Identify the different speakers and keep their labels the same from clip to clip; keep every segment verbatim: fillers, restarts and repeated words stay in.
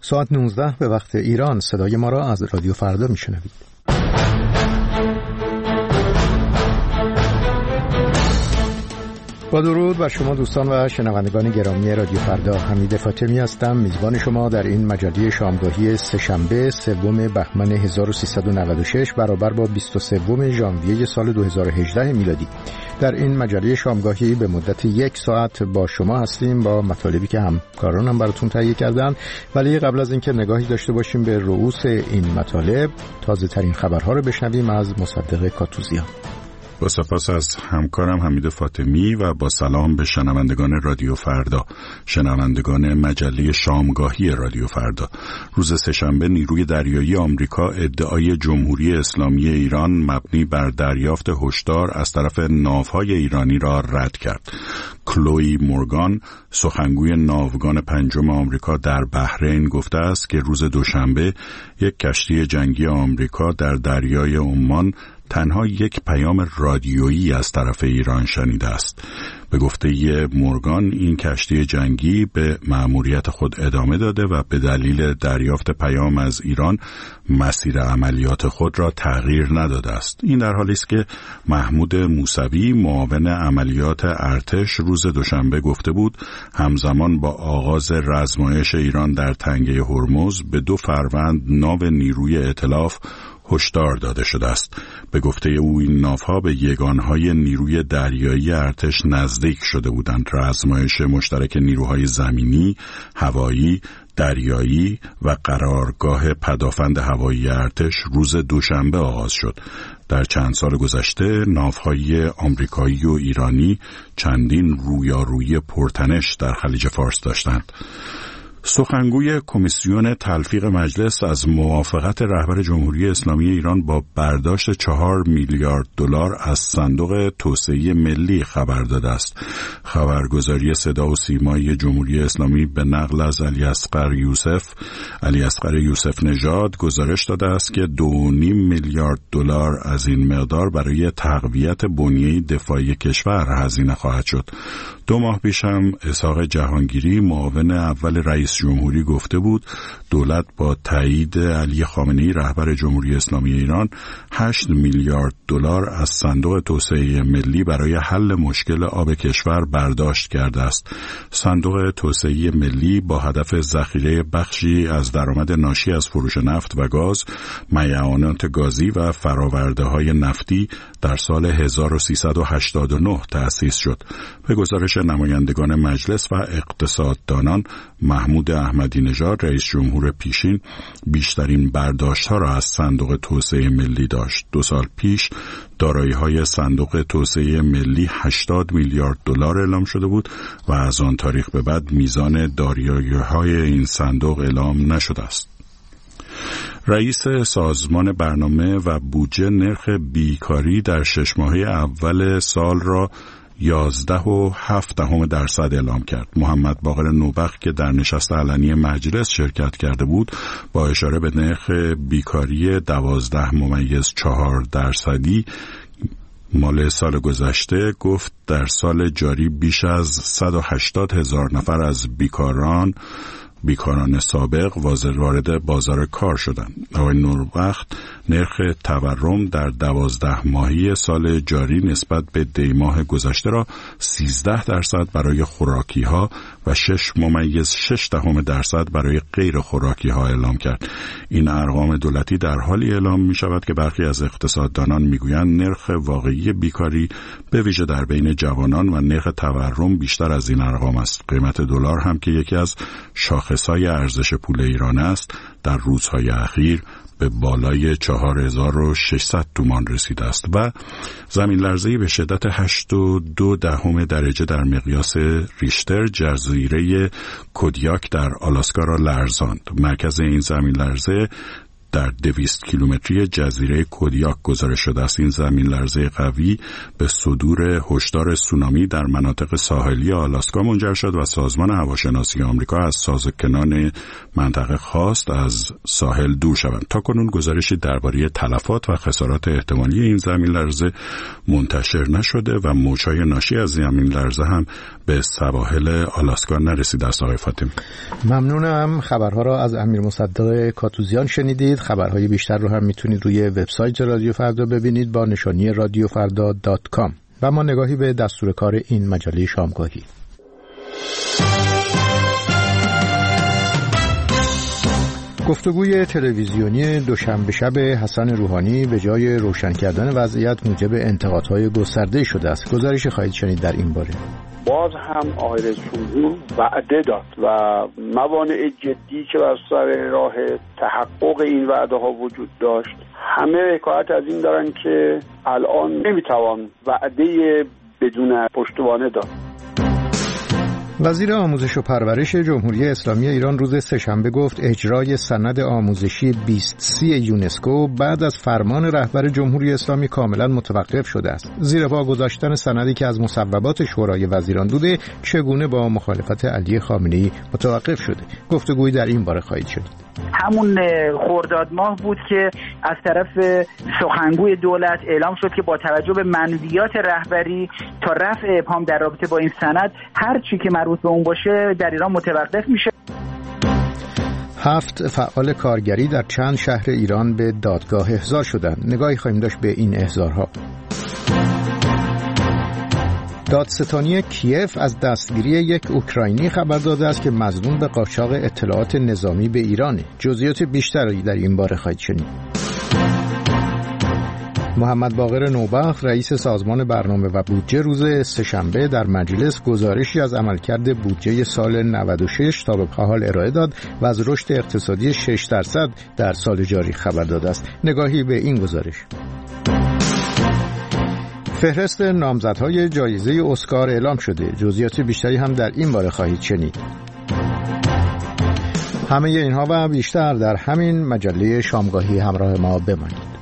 Speaker 1: ساعت نوزده به وقت ایران صدای ما را از رادیو فردا میشنوید. با درود بر شما دوستان و شنوندگان گرامی رادیو فردا، حمید فاطمی هستم، میزبان شما در این مجله شامگاهی سه‌شنبه سوم بهمن هزار و سیصد و نود و شش برابر با بیست و سوم ژانویه سال دو هزار و هجده میلادی. در این مجله شامگاهی به مدت یک ساعت با شما هستیم با مطالبی که همکارانم براتون تهیه کردن، ولی قبل از اینکه نگاهی داشته باشیم به رؤوس این مطالب، تازه ترین خبرها رو بشنویم از مصدق کاتوزیان.
Speaker 2: با سپاس از همکارم حمید فاطمی و با سلام به شنوندگان رادیو فردا، شنوندگان مجله شامگاهی رادیو فردا. روز سه‌شنبه نیروی دریایی آمریکا ادعای جمهوری اسلامی ایران مبنی بر دریافت هشدار از طرف ناوهای ایرانی را رد کرد. کلوی مورگان، سخنگوی ناوگان پنجم آمریکا در بحرین، گفته است که روز دوشنبه یک کشتی جنگی آمریکا در دریای عمان تنها یک پیام رادیویی از طرف ایران شنیده است. به گفته مورگان، این کشتی جنگی به مأموریت خود ادامه داده و به دلیل دریافت پیام از ایران مسیر عملیات خود را تغییر نداده است. این در حالی است که محمود موسوی، معاون عملیات ارتش، روز دوشنبه گفته بود همزمان با آغاز رزمایش ایران در تنگه هرمز به دو فروند ناو نیروی ائتلاف هشدار داده شده است. به گفته او این ناوها به یگانهای نیروی دریایی ارتش نزدیک شده بودند. رزمایش مشترک نیروهای زمینی، هوایی، دریایی و قرارگاه پدافند هوایی ارتش روز دوشنبه آغاز شد. در چند سال گذشته ناوهای آمریکایی و ایرانی چندین رویارویی پرتنش در خلیج فارس داشتند. سخنگوی کمیسیون تلفیق مجلس از موافقت رهبر جمهوری اسلامی ایران با برداشت چهار میلیارد دلار از صندوق توسعه ملی خبر داده است. خبرگزاری صدا و سیمای جمهوری اسلامی به نقل از علی اصغر یوسف علی اصغر یوسف نژاد گزارش داده است که دو و نیم میلیارد دلار از این مقدار برای تقویت بنیه دفاعی کشور هزینه خواهد شد. دو ماه پیش هم اسحاق جهانگیری، معاون اول رئیس جمهوری، گفته بود دولت با تایید علی خامنه‌ای رهبر جمهوری اسلامی ایران هشت میلیارد دلار از صندوق توسعه ملی برای حل مشکل آب کشور برداشت کرده است. صندوق توسعه ملی با هدف ذخیره بخشی از درآمد ناشی از فروش نفت و گاز، میعانات گازی و فرآورده‌های نفتی در سال هزار و سیصد و هشتاد و نه تأسیس شد. به گزارش نمایندگان مجلس و اقتصاددانان، محمود احمدی نژاد رئیس جمهور پیشین بیشترین برداشت‌ها را از صندوق توسعه ملی داشت. دو سال پیش دارایی‌های صندوق توسعه ملی هشتاد میلیارد دلار اعلام شده بود و از آن تاریخ به بعد میزان دارایی‌های این صندوق اعلام نشده است. رئیس سازمان برنامه و بودجه نرخ بیکاری در شش ماهه اول سال را یازده و هفت دهم درصد اعلام کرد. محمد باقر نوبخت که در نشست علنی مجلس شرکت کرده بود، با اشاره به نرخ بیکاری دوازده ممیز چهار درصدی مال سال گذشته، گفت در سال جاری بیش از صد و هشتاد هزار نفر از بیکاران بیکاران سابق وارد بازار کار شدند. آقای نوربخت نرخ تورم در دوازده ماهی سال جاری نسبت به دی ماه گذشته را سیزده درصد برای خوراکی ها و شش ممیز شش دهم درصد برای غیر خوراکی ها اعلام کرد. این ارقام دولتی در حالی اعلام می شود که برخی از اقتصاددانان می گویند نرخ واقعی بیکاری به ویژه در بین جوانان و نرخ تورم بیشتر از این ارقام است. قیمت دلار هم که یکی از شاخصهای ارزش پول ایران است، در روزهای اخیر به بالای چهار هزار و ششصد تومان رسیده است و زمین لرزه‌ای به شدت هشت و دو دهم درجه در مقیاس ریشتر جزیره کودیاک در آلاسکا را لرزاند. مرکز این زمین لرزه در دویست کیلومتری جزیره کودیاک گزارش شده است. این زمین لرزه قوی به صدور هشدار سونامی در مناطق ساحلی آلاسکا منجر شد و سازمان هواشناسی آمریکا از سازوکنان منطقه خواست از ساحل دور شوند. تاکنون گزارشی درباره تلفات و خسارات احتمالی این زمین لرزه منتشر نشده و موج‌های ناشی از زمین لرزه هم به سواحل آلاسکا نرسیده است. آقای فاطمی
Speaker 1: ممنونم. خبرها را از امیر مصدق کاتوزیان شنیدید. خبرهای بیشتر رو هم میتونید روی وبسایت رادیو فردا ببینید با نشانی رادیو فردا دات کام. و ما نگاهی به دستور کار این مجله شامگاهی. گفتگوی تلویزیونی دوشنبه شب حسن روحانی به جای روشن کردن وضعیت موجب انتقادهای گسترده شده است. گزارشی خواهید شنید در این باره.
Speaker 3: باز هم آقای رئیس جمهور وعده داد و موانع جدی که بر سر راه تحقق این وعده ها وجود داشت، همه حکایت از این دارن که الان نمیتوان وعده بدون پشتوانه داد.
Speaker 1: وزیر آموزش و پرورش جمهوری اسلامی ایران روز سه‌شنبه گفت اجرای سند آموزشی بیست سی یونسکو بعد از فرمان رهبر جمهوری اسلامی کاملا متوقف شده است. زیر پا گذاشتن سندی که از مصوبات شورای وزیران بوده چگونه با مخالفت علی خامنه‌ای متوقف شده؟ گفتگویی در این باره خواهید شنید.
Speaker 4: همون خرداد ماه بود که از طرف سخنگوی دولت اعلام شد که با توجه به منویات رهبری تا رفع ابهام در رابطه با این سند هر چی که مربوط به اون باشه در ایران متوقف میشه.
Speaker 1: هفت فعال کارگری در چند شهر ایران به دادگاه احضار شدند. نگاهی خواهیم داشت به این احضارها. دادستانی کیف از دستگیری یک اوکراینی خبر داده است که مظنون به قاچاق اطلاعات نظامی به ایرانه. جزئیات بیشتری در این باره خواهید شنید. محمد باقر نوبخت رئیس سازمان برنامه و بودجه روز سه‌شنبه در مجلس گزارشی از عملکرد بودجه سال نود و شش تا به حال ارائه داد و از رشد اقتصادی شش درصد در سال جاری خبر داده است. نگاهی به این گزارش. فهرست نامزدهای جایزه اسکار اعلام شده. جزئیات بیشتری هم در این باره خواهید شنید. همه اینها و بیشتر در همین مجله شامگاهی همراه ما بمانید.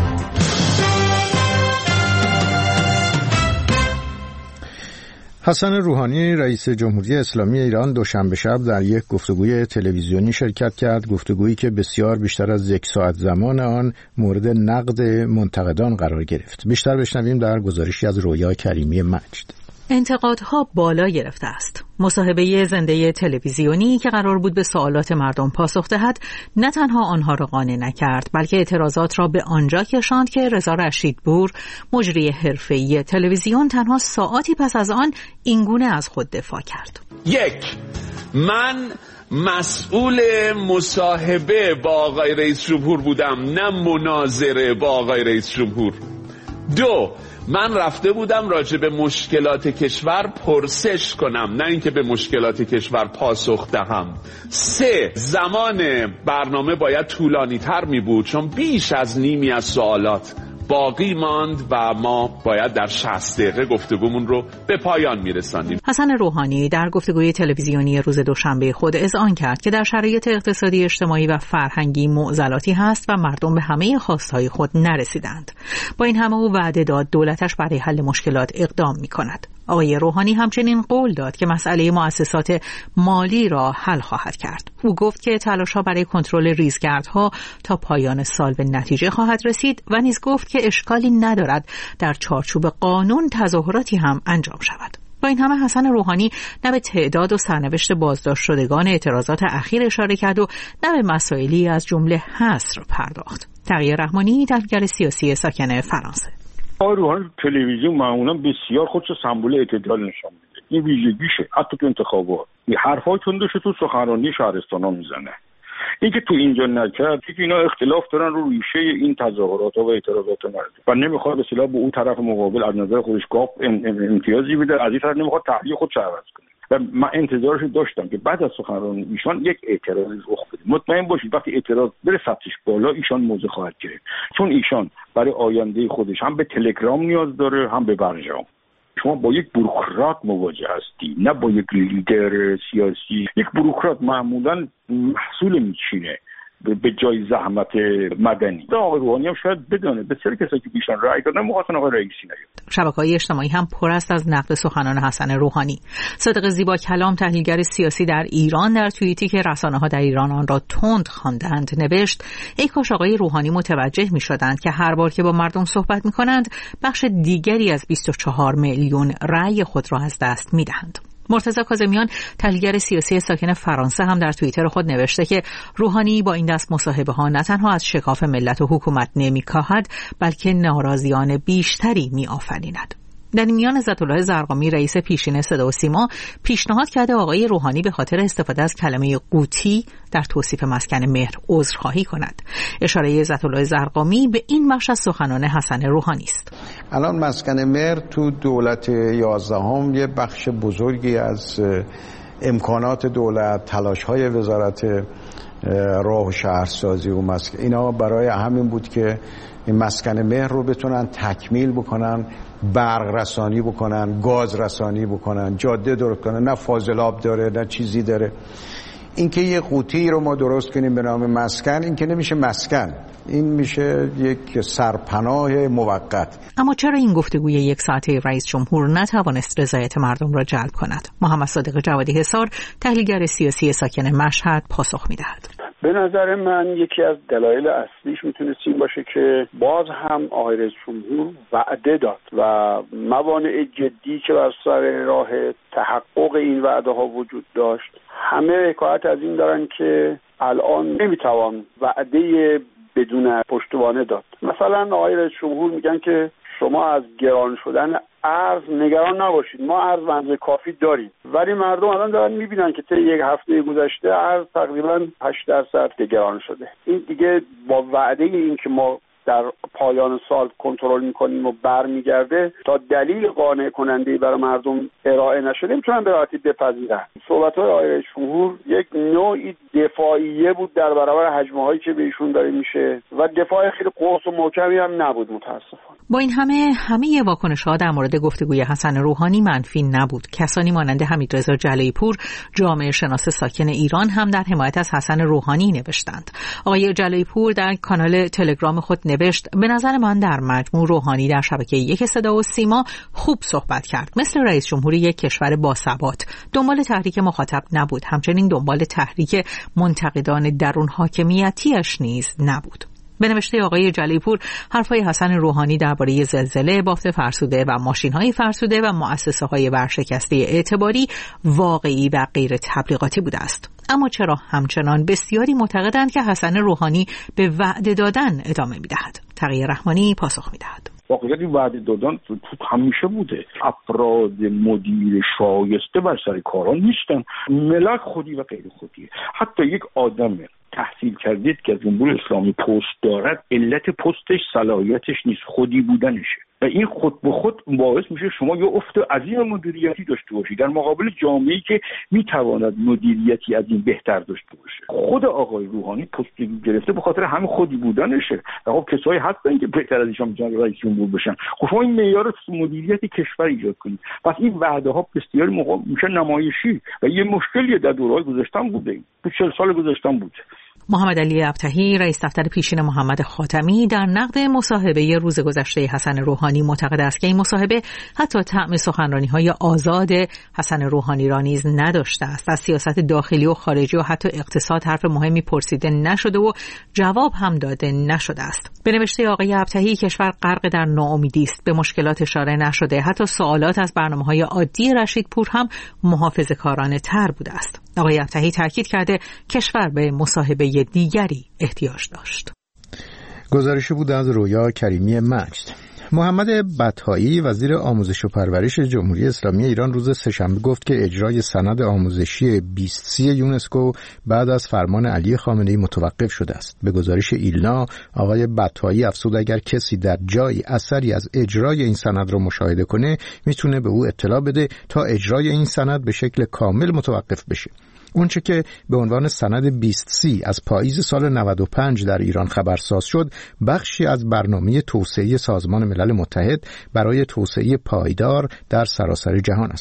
Speaker 1: حسن روحانی رئیس جمهوری اسلامی ایران دوشنبه شب در یک گفتگوی تلویزیونی شرکت کرد. گفتگویی که بسیار بیشتر از یک ساعت زمان آن مورد نقد منتقدان قرار گرفت. بیشتر بشنویم در گزارشی از رویا کریمی مجد.
Speaker 5: انتقادها بالا گرفته است. مصاحبه زنده تلویزیونی که قرار بود به سوالات مردم پاسخ دهد نه تنها آنها را قانع نکرد بلکه اعتراضات را به آنجا کشاند که رضا رشیدپور مجری حرفه‌ای تلویزیون تنها ساعاتی پس از آن اینگونه از خود دفاع کرد.
Speaker 6: یک، من مسئول مصاحبه با آقای رئیس جمهور بودم، نه مناظره با آقای رئیس جمهور. دو، من رفته بودم راجع به مشکلات کشور پرسش کنم، نه اینکه به مشکلات کشور پاسخ دهم. سه، زمان برنامه باید طولانی تر می بود چون بیش از نیمی از سوالات باقی ماند و ما باید در شصت دقیقه گفتگومون رو به پایان میرساندیم.
Speaker 5: حسن روحانی در گفتگوی تلویزیونی روز دوشنبه خود اذعان کرد که در شرایط اقتصادی، اجتماعی و فرهنگی معضلاتی هست و مردم به همه خواستهای خود نرسیدند. با این همه او وعده داد دولتش برای حل مشکلات اقدام می‌کند. آقای روحانی همچنین قول داد که مسئله مؤسسات مالی را حل خواهد کرد. او گفت که تلاش‌ها برای کنترل ریزگردها تا پایان سال به نتیجه خواهد رسید و نیز گفت که اشکالی ندارد در چارچوب قانون تظاهراتی هم انجام شود. با این همه حسن روحانی نه به تعداد و سرنوشت بازداشت شدگان اعتراضات اخیر اشاره کرد و نه به مسائلی از جمله حصر پرداخت. تقی رحمانی تحلیلگر سیاسی ساکن فرانسه.
Speaker 7: آقای روحانی تلویزیون معمولا بسیار خودش سمبل اعتدال نشان میده. این ویژگیشه. حتی تو انتخابات این حرفای تندش تو سخنرانی شهرستانا میزنه. اینکه تو اینجا نکرد که اینا اختلاف دارن رو ریشه این تظاهرات و اعتراضات مردم و نمیخواد به اصطلاح به اون طرف مقابل از نظر خودش گاپ امتیازی بده، از این طرف نمیخواد تحلیل خودش عوض کنه. و من انتظارش داشتم که بعد از سخنرانی ایشان یک اعتراضی رخ بده. مطمئن باشید وقتی اعتراض بره سطحش بالا ایشان موضع خواهد گرفت، چون ایشان برای آینده خودش هم به تلگرام نیاز داره هم به برجام. شما با یک بوروکرات مواجه هستی، نه با یک لیدر سیاسی. یک بوروکرات معمولا محصول میچینه به جای زحمت مدنی. آقای روحانی هم شاید بدونه بسیاری کسایی که بیشتر رأی دادن مخاطبان آقای رئیسی نیست.
Speaker 5: شبکه‌های اجتماعی هم پر است از نقد سخنان حسن روحانی. صادق زیبا کلام، تحلیلگر سیاسی در ایران، در توییتی که رسانه‌ها در ایران آن را تند خواندند نوشت: ای کاش آقای روحانی متوجه می‌شدند که هر بار که با مردم صحبت می‌کنند بخش دیگری از بیست و چهار میلیون رأی خود را از دست می‌دهند. مرتضی کاظمیان، تحلیلگر سیاسی ساکن فرانسه، هم در توییتر خود نوشته که روحانی با این دست مصاحبه ها نه تنها از شکاف ملت و حکومت نمی‌کاهد بلکه ناراضیان بیشتری می‌آفریند. در این میان عزت‌الله زرقامی، رئیس پیشین صدا و سیما، پیشنهاد کرده آقای روحانی به خاطر استفاده از کلمه قوطی در توصیف مسکن مهر عذرخواهی کند. اشاره عزت‌الله زرقامی به این بخش از سخنان حسن روحانی است.
Speaker 8: الان مسکن مهر تو دولت یازدهم یه بخش بزرگی از امکانات دولت، تلاش‌های وزارت راه و شهرسازی و مسکن، اینا برای همین بود که این مسکن مهر رو بتونن تکمیل بکنن، برق رسانی بکنن، گاز رسانی بکنن، جاده درست کنن. نه فاضلاب داره نه چیزی داره. اینکه یه قوطی رو ما درست کنیم به نام مسکن، این که نمیشه مسکن، این میشه یک سرپناه موقت.
Speaker 5: اما چرا این گفتگوی یک ساعته رئیس جمهور نتوانست رضایت مردم را جلب کند؟ محمد صادق جوادی حصار، تحلیلگر سیاسی ساکن مشهد، پاسخ میدهد.
Speaker 3: به نظر من یکی از دلایل اصلیش میتونست این باشه که باز هم آقای رئیس جمهور وعده داد و موانع جدی که بر سر راه تحقق این وعده ها وجود داشت. همه حکایت از این دارن که الان نمیتوان وعده بدون پشتوانه داد. مثلا آقای رئیس جمهور میگن که شما از گران شدن ارز نگران نباشید، ما ارز منزل کافی داریم. ولی مردم الان دارن میبینن که طی یک هفته گذشته ارز تقریبا هشت درصد گران شده. این دیگه با وعده این که ما در پایان سال کنترل میکنیم و برمیگرده تا دلیل قانع کننده برای مردم ارائه نشده میتونن به راحتی بپذیرن. صحبت‌های آقای رئیس جمهور یک نوعی دفاعیه بود در برابر هجمه‌هایی که به ایشون داره میشه و دفاع خیلی قوس و محکمی هم نبود متاسفانه.
Speaker 5: با این همه همه واکنش‌ها در مورد گفتگوی حسن روحانی منفی نبود. کسانی مانند حمیدرضا جلایی پور، جامعه شناس ساکن ایران، هم در حمایت از حسن روحانی نوشتند. آقای جلایی پور در کانال تلگرام خود نوشت: به نظر من در مجموع روحانی در شبکه یک صدا و سیما خوب صحبت کرد. مثل رئیس جمهوری یک کشور باثبات. دنبال تحریک مخاطب نبود. همچنین دنبال تحریک منتقدان درون حاکمیتیش نیز نبود. به نوشته آقای جلایی پور، حرفای حسن روحانی درباره زلزله، بافت فرسوده و ماشین‌های فرسوده و مؤسسه‌های ورشکسته اعتباری واقعی و غیر تبلیغاتی بوده است. اما چرا همچنان بسیاری معتقدند که حسن روحانی به وعده دادن ادامه می‌دهد؟ تقی رحمانی پاسخ می‌دهد.
Speaker 7: واقعیت وعده دادن تو همیشه بوده. افراد مدیر شایسته بر سر کارها نیستن. ملت خودی و غیر خودی. حتی یک آدم تحصیل کردید که از جمهوری اسلامی پست دارد، علت پستش صلاحیتش نیست، خودی بودنشه. و این خود به خود باعث میشه شما یه افت عظیم مدیریتی داشته باشید در مقابل جامعه‌ای که میتواند مدیریتی از این بهتر داشته باشه. خود آقای روحانی پست گرفته به خاطر همین خودی بودنشه. خب کسایی هستن که بهتر از ایشون میتونن رئیس جمهور بشن. خب شما این معیار مدیریت کشور ایجاد کنید. پس این وعده ها بسیار موقع میشه نمایشی و یه مشکلی در دوره‌های گذشته بوده. تو چهل سال گذشته بود.
Speaker 5: محمد علی ابطحی، رئیس دفتر پیشین محمد خاتمی، در نقد مصاحبه روز گذشته حسن روحانی معتقد است که این مصاحبه حتی طعم سخنرانی‌های آزاد حسن روحانی را نیز نداشته است. از سیاست داخلی و خارجی و حتی اقتصاد حرف مهمی پرسیده نشده و جواب هم داده نشده است. به نوشته آقای ابطحی، کشور غرق در ناامیدی است، به مشکلات اشاره نشده، حتی سوالات از برنامه‌های عادی رشید پور هم محافظه‌کارانه تر بوده است. آقای ابطحی تاکید کرده کشور به مصاحبه دیگری احتیاج داشت.
Speaker 1: گزارشی بود از رویا کریمی مجد. محمد بطحایی، وزیر آموزش و پرورش جمهوری اسلامی ایران، روز سه‌شنبه گفت که اجرای سند آموزشی بیست سی یونسکو بعد از فرمان علی خامنه‌ای متوقف شده است. به گزارش ایلنا، آقای بطحایی افزود اگر کسی در جایی اثری از اجرای این سند را مشاهده کنه، میتونه به او اطلاع بده تا اجرای این سند به شکل کامل متوقف بشه. اونچه که به عنوان سند بیست سی از پاییز سال نود و پنج در ایران خبرساز شد، بخشی از برنامه توسعه سازمان ملل متحد برای توسعه پایدار در سراسر جهان است.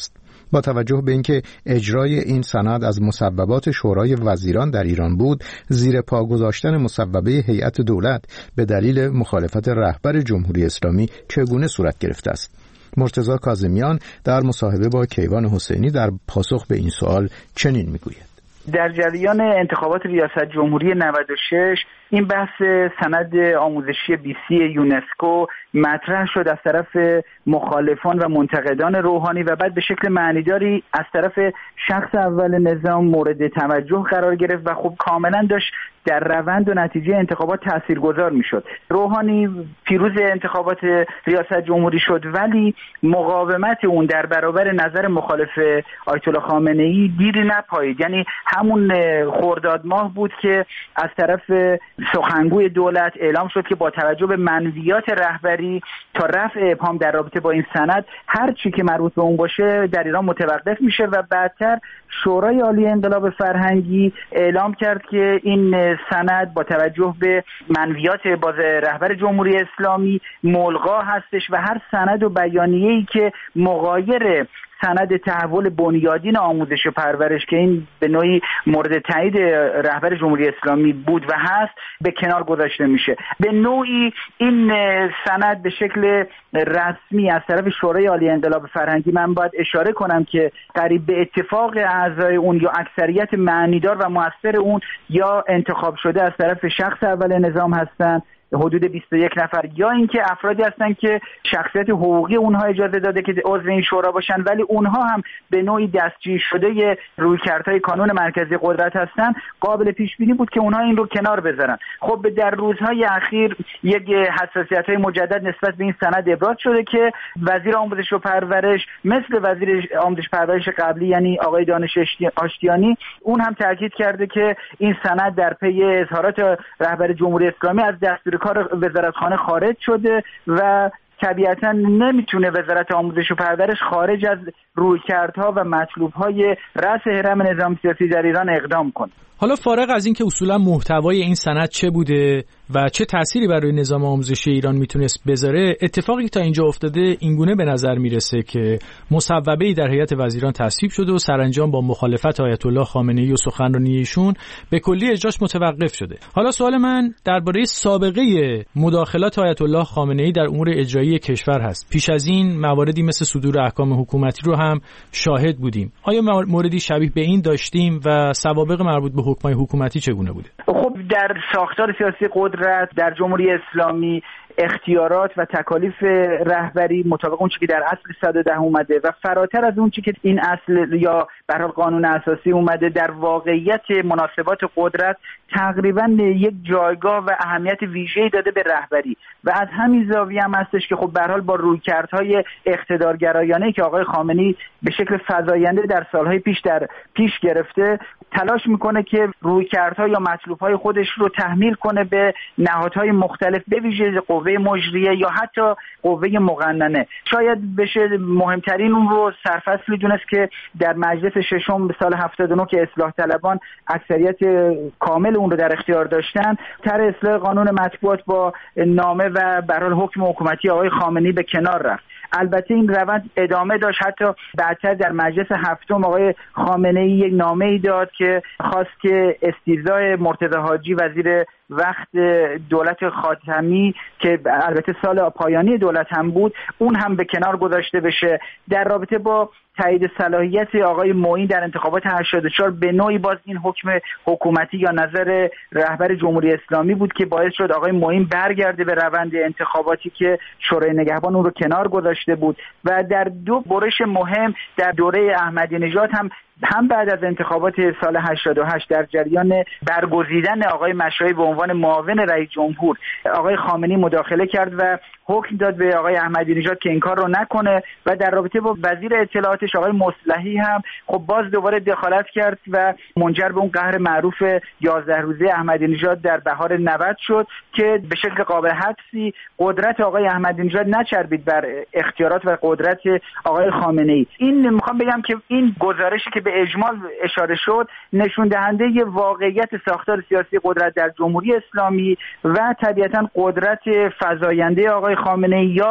Speaker 1: با توجه به اینکه اجرای این سند از مسببات شورای وزیران در ایران بود، زیر پا گذاشتن مسببه هیئت دولت به دلیل مخالفت رهبر جمهوری اسلامی چگونه صورت گرفته است؟ مرتضی کاظمیان در مصاحبه با کیوان حسینی در پاسخ به این سوال چنین میگوید:
Speaker 4: در جریان انتخابات ریاست جمهوری نود و شش این بحث سند آموزشی بی سی یونسکو مطرح شد از طرف مخالفان و منتقدان روحانی و بعد به شکل معنیداری از طرف شخص اول نظام مورد توجه قرار گرفت و خب کاملا داشت در روند و نتیجه انتخابات تاثیرگذار میشد. روحانی پیروز انتخابات ریاست جمهوری شد، ولی مقاومت اون در برابر نظر مخالف آیت الله خامنه ای دیری نپایید. یعنی همون خرداد ماه بود که از طرف سخنگوی دولت اعلام شد که با توجه به منویات رهبری تا رفع ابهام در رابطه با این سند هر چی که مربوط به اون باشه در ایران متوقف میشه و بعدتر شورای عالی انقلاب فرهنگی اعلام کرد که این سند با توجه به منویات باز رهبر جمهوری اسلامی ملغا هستش و هر سند و بیانیه‌ای که مغایر سند تحول بنیادین آموزش و پرورش که این به نوعی مورد تایید رهبر جمهوری اسلامی بود و هست به کنار گذاشته میشه. به نوعی این سند به شکل رسمی از طرف شورای عالی انقلاب فرهنگی، من باید اشاره کنم که قریب به اتفاق اعضای اون یا اکثریت معنیدار و مؤثر اون یا انتخاب شده از طرف شخص اول نظام هستند، حدود بیست و یک نفر، یا اینکه افرادی هستن که شخصیت حقوقی اونها اجازه داده که عضو این شورا باشن ولی اونها هم به نوعی دستگیر شده رویکردهای کانون مرکزی قدرت هستن. قابل پیش بینی بود که اونها این رو کنار بذارن. خب در روزهای اخیر یک حساسیت‌های مجدد نسبت به این سند ابراز شده که وزیر آموزش و پرورش مثل وزیر آموزش و پرورش قبلی یعنی آقای دانش آشتیانی اون هم تاکید کرده که این سند در پی اظهارات رهبر جمهوری اسلامی از دستور کار وزارتخانه خارج شده و طبیعتا نمیتونه وزارت آموزش و پرورش خارج از رویکردها و مطلوبهای رأس هرم نظام سیاسی در ایران اقدام کنه.
Speaker 9: حالا فارغ از این که اصولا محتوای این سند چه بوده و چه تأثیری برای نظام آموزشی ایران میتونست بذاره، اتفاقی تا اینجا افتاده اینگونه به نظر میرسه که مصوبه‌ای در هیئت وزیران تصویب شده و سرانجام با مخالفت آیت الله خامنه ای و سخنرانی ایشون به کلی اجراش متوقف شده. حالا سوال من درباره سابقه مداخلات آیت الله خامنه ای در امور اجرایی کشور هست. پیش از این مواردی مثل صدور احکام حکومتی رو هم شاهد بودیم. آیا موردی شبیه به این داشتیم و سوابق مربوط به حکمای حکومتی چگونه بوده؟
Speaker 4: خب در ساختار سیاسی قدرت در جمهوری اسلامی اختیارات و تکالیف رهبری مطابق اون چیزی که در اصل صد و ده اومده و فراتر از اون چیزی که این اصل یا به هر حال قانون اساسی اومده در واقعیت مناسبات قدرت تقریبا یک جایگاه و اهمیت ویژه‌ای داده به رهبری و از همین زاویه هم هستش که خب به هر حال با رویکردهای اقتدارگرایانه که آقای خامنه‌ای به شکل فزاینده در سالهای پیش در پیش گرفته تلاش میکنه که رویکردها یا مطلوبهای خودش رو تحمیل کنه به نهادهای مختلف به ویژه قوه مجریه یا حتی قوه مقننه. شاید بشه مهمترین اون رو سرفصلی دونست که در مجلس ششم سال هفتاد و نه که اصلاح طلبان اکثریت کامل اون رو در اختیار داشتن، طرح اصلاح قانون مطبوعات با نامه و به هر حال حکم حکومتی آقای خامنه‌ای به کنار رفت. البته این روند ادامه داشت، حتی بعدتر در مجلس هفتم آقای خامنه‌ای یک نامه‌ای داد که خواست که استیضاح مرتضی حاجی وزیر وقت دولت خاتمی که البته سال پایانی دولت هم بود اون هم به کنار گذاشته بشه. در رابطه با تایید صلاحیت آقای معین در انتخابات هشتاد و چهار به نوعی باز این حکم حکومتی یا نظر رهبر جمهوری اسلامی بود که باعث شد آقای معین برگرده به روند انتخاباتی که شورای نگهبان اون رو کنار گذاشته بود و در دو برش مهم در دوره احمدی نژاد هم هم بعد از انتخابات سال هشتاد و هشت در جریان برگزیدن آقای مشایی به عنوان معاون رئیس جمهور آقای خامنه‌ای مداخله کرد و حکم داد به آقای احمدی نژاد که این کار رو نکنه و در رابطه با وزیر اطلاعاتش آقای مصلحی هم خب باز دوباره دخالت کرد و منجر به اون قهر معروف یازده روزه احمدی نژاد در بهار نود شد که به شکل قابل حدسی قدرت آقای احمدی نژاد نچربید بر اختیارات و قدرت آقای خامنه‌ای. این میخوام بگم که این گزارشی که به اجمال اشاره شد نشون دهنده ی واقعیت ساختار سیاسی قدرت در جمهوری اسلامی و طبیعتاً قدرت فزاینده آقای خامنه‌ای یا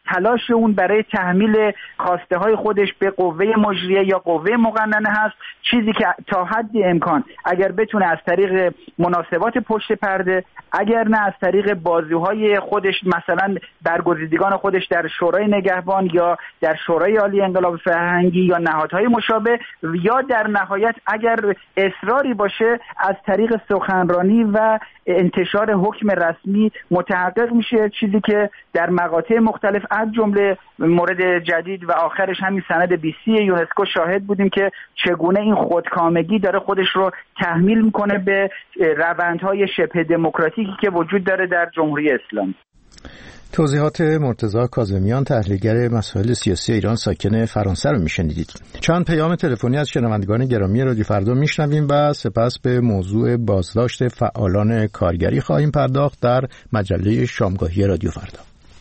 Speaker 4: تلاش اون برای تحمیل خواسته های خودش به قوه مجریه یا قوه مقننه هست، چیزی که تا حد امکان اگر بتونه از طریق مناسبات پشت پرده، اگر نه از طریق بازوهای خودش، مثلا برگزیدگان خودش در شورای نگهبان یا در شورای عالی انقلاب فرهنگی یا نهادهای مشابه، یا در نهایت اگر اصراری باشه از طریق سخنرانی و انتشار حکم رسمی متحقق میشه، چیزی که در مقاطع مختلف از جمله مورد جدید و آخرش همین سند بیستی یونسکو شاهد بودیم که چگونه این خودکامگی داره خودش رو تحمیل میکنه به روندهای شبه دموکراتیکی که وجود داره در جمهوری اسلامی.
Speaker 1: توضیحات مرتضی کاظمیان، تحلیلگر مسائل سیاسی ایران ساکن فرانسه رو میشنیدید. چند پیام تلفنی از شنوندگان گرامی رادیو فردا میشنویم و سپس به موضوع بازداشت فعالان کارگری خواهیم پرداخت در مجله شامگاهی رادیو فردا.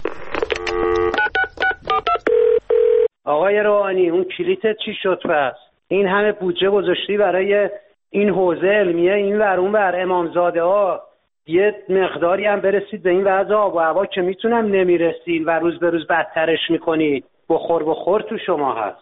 Speaker 10: آقای روحانی، اون کلیتت چی شد پس؟ این همه بودجه گذاشتی برای این حوزه علمیه، این ور اون ور امامزاده ها، یه مقداری هم برسید به این وضع آب و هوا که میتونم نمیرسید و روز به روز بدترش میکنید. بخور بخور تو شما هست.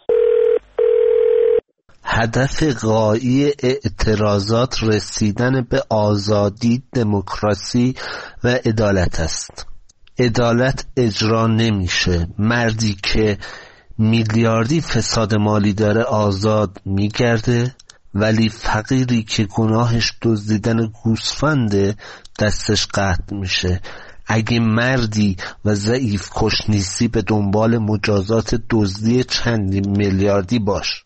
Speaker 11: هدف غایی اعتراضات رسیدن به آزادی، دموکراسی و عدالت است. عدالت اجرا نمیشه. مردی که میلیاردی فساد مالی داره آزاد میگرده، ولی فقیری که گناهش دزدیدن گوسفنده دستش قطع میشه. اگه مردی و ضعیف کش نیستی به دنبال مجازات دزدی چندین میلیاردی باش.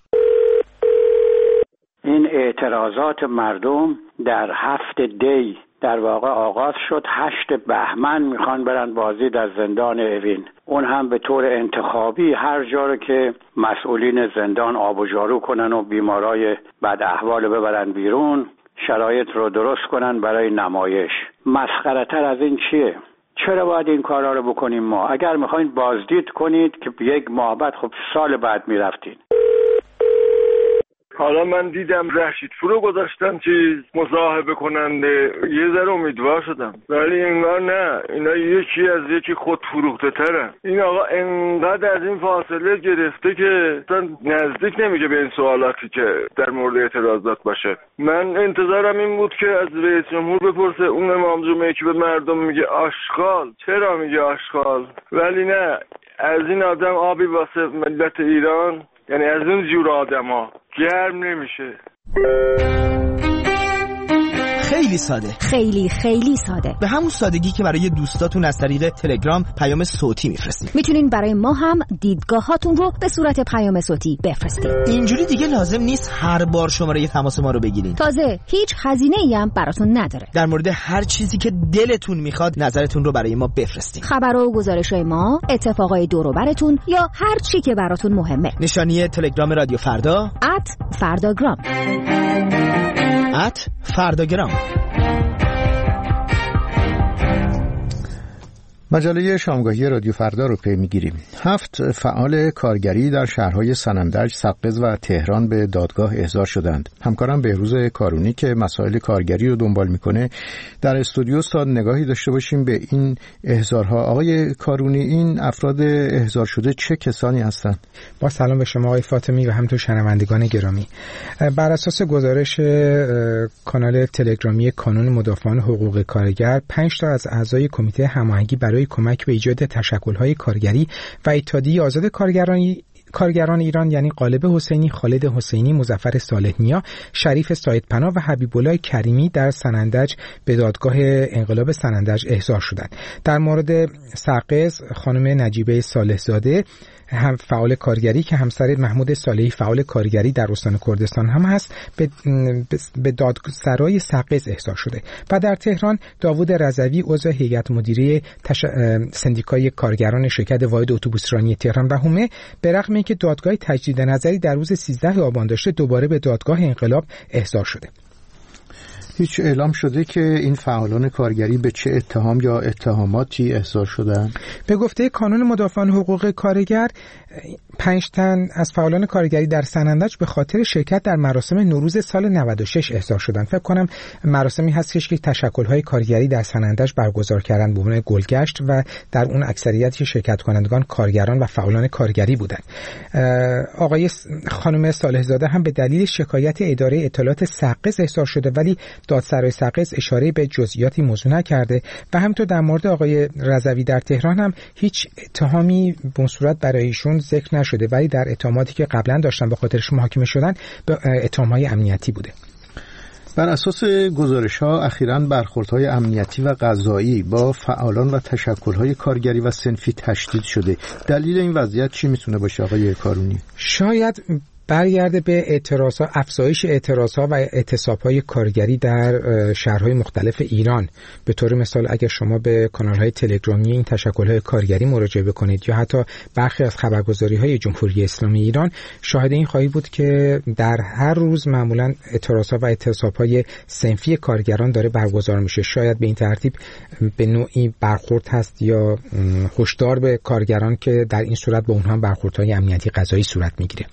Speaker 12: این اعتراضات مردم در هفت دی در واقع آغاز شد. هشت بهمن میخوان برن بازدید از زندان اوین، اون هم به طور انتخابی هر جا رو که مسئولین زندان آب و جارو کنن و بیمارای بد احوال ببرن بیرون، شرایط رو درست کنن برای نمایش. مسخره تر از این چیه؟ چرا باید این کارا رو بکنیم ما؟ اگر میخواین بازدید کنید که یک ماه بعد، خب سال بعد میرفتین.
Speaker 13: حالا من دیدم رشید فرو گذاشتن چیز مصاحبه کننده، یه ذره امیدوار شدم، ولی انگار نه، اینا یکی از یکی خود فروخته ترن. این آقا انقدر از این فاصله گرفته که نزدیک نمیشه به این سوالاتی که در مورد اعتراضات باشه. من انتظارم این بود که از رئیس جمهور بپرسه اون امام جمعه که به مردم میگه آشغال، چرا میگه آشغال؟ ولی نه، از این آدم آبی واسه ملت ایران، یعنی از اون جور آدم ها گرم نمیشه.
Speaker 14: خیلی ساده، خیلی خیلی ساده، به همون سادگی که برای دوستاتون از طریق تلگرام پیام صوتی میفرستید. میتونین برای ما هم دیدگاهاتون رو به صورت پیام صوتی بفرستید. اینجوری دیگه لازم نیست هر بار شماره تماس ما رو بگیرین. تازه هیچ هزینه‌ای هم براتون نداره. در مورد هر چیزی که دلتون میخواد نظرتون رو برای ما بفرستید. خبر و گزارش‌های ما، اتفاقای دور و برتون یا هر چی که براتون مهمه. نشانی تلگرام رادیو فردا ات فرداگرام ات فرداگرام.
Speaker 1: مجله شامگاهی رادیو فردا رو پی میگیریم. هفت فعال کارگری در شهرهای سنندج، سقز و تهران به دادگاه احضار شدند. همکارم بهروز کارونی که مسائل کارگری رو دنبال میکنه در استودیو است تا نگاهی داشته باشیم به این احضارها. آقای کارونی، این افراد احضار شده چه کسانی هستند؟
Speaker 15: با سلام به شما آقای فاطمی و همینطور شنوندگان گرامی. بر اساس گزارش کانال تلگرامی کانون مدافعان حقوق کارگر، پنج تا از اعضای کمیته هماهنگی برای کمک به ایجاد تشکل‌های کارگری و اتحادیه آزاد کارگرانی کارگران ایران، یعنی غالب حسینی، خالد حسینی، مظفر صالح نیا، شریف سایدپناه و حبیب الله کریمی در سنندج به دادگاه انقلاب سنندج احضار شدند. در مورد سقز، خانم نجیبه صالح زاده، هم فعال کارگری که همسر محمود صالحی فعال کارگری در استان کردستان هم هست، به دادسرای سقز احضار شده. و در تهران داوود رضوی، عضو هیئت مدیره تش... سندیکای کارگران شرکت واحد اتوبوسرانی تهران و حومه، به رغم اینکه دادگاه تجدید نظری در روز سیزده آبان داشته، دوباره به دادگاه انقلاب احضار شده.
Speaker 1: هیچ اعلام شده که این فعالان کارگری به چه اتهام یا اتهاماتی احضار شدند؟
Speaker 15: به گفته کانون مدافعان حقوق کارگر، پنج تن از فعالان کارگری در سنندج به خاطر شرکت در مراسم نوروز سال نود و شش احضار شدند. فکر کنم مراسمی هستش که تشکل‌های کارگری در سنندج برگزار کردن به عنوان گلگشت و در اون اکثریت شرکت کنندگان کارگران و فعالان کارگری بودند. آقای خانم صالح زاده هم به دلیل شکایت اداره اطلاعات سقز احضار شده، ولی دادسرای سقز اشاره به جزئیاتی موضوع نکرده و همینطور در مورد آقای رضوی در تهران هم هیچ اتهامی به اون صورت برای ایشون ذکر نشده، ولی در اتهاماتی که قبلا داشتن به خاطرش محاکمه شدن به اتهامهای امنیتی بوده.
Speaker 1: بر اساس گزارش‌ها اخیراً برخوردهای امنیتی و قضایی با فعالان و تشکل‌های کارگری و صنفی تشدید شده. دلیل این وضعیت چی میتونه باشه آقای کارونی؟
Speaker 15: شاید برگرده به اعتراضها، افزایش اعتراضها و اعتصاب‌های کارگری در شهرهای مختلف ایران. به طور مثال اگر شما به کانال‌های تلگرامی این تشکل‌های کارگری مراجعه بکنید یا حتی برخی از خبرگزاری‌های جمهوری اسلامی ایران، شاهد این خواهید بود که در هر روز معمولاً اعتراضها و اعتصاب‌های صنفی کارگران داره برگزار میشه. شاید به این ترتیب به نوعی برخورد هست یا هشدار به کارگران که در این صورت به اونها برخوردهای امنیتی قضایی صورت میگیره.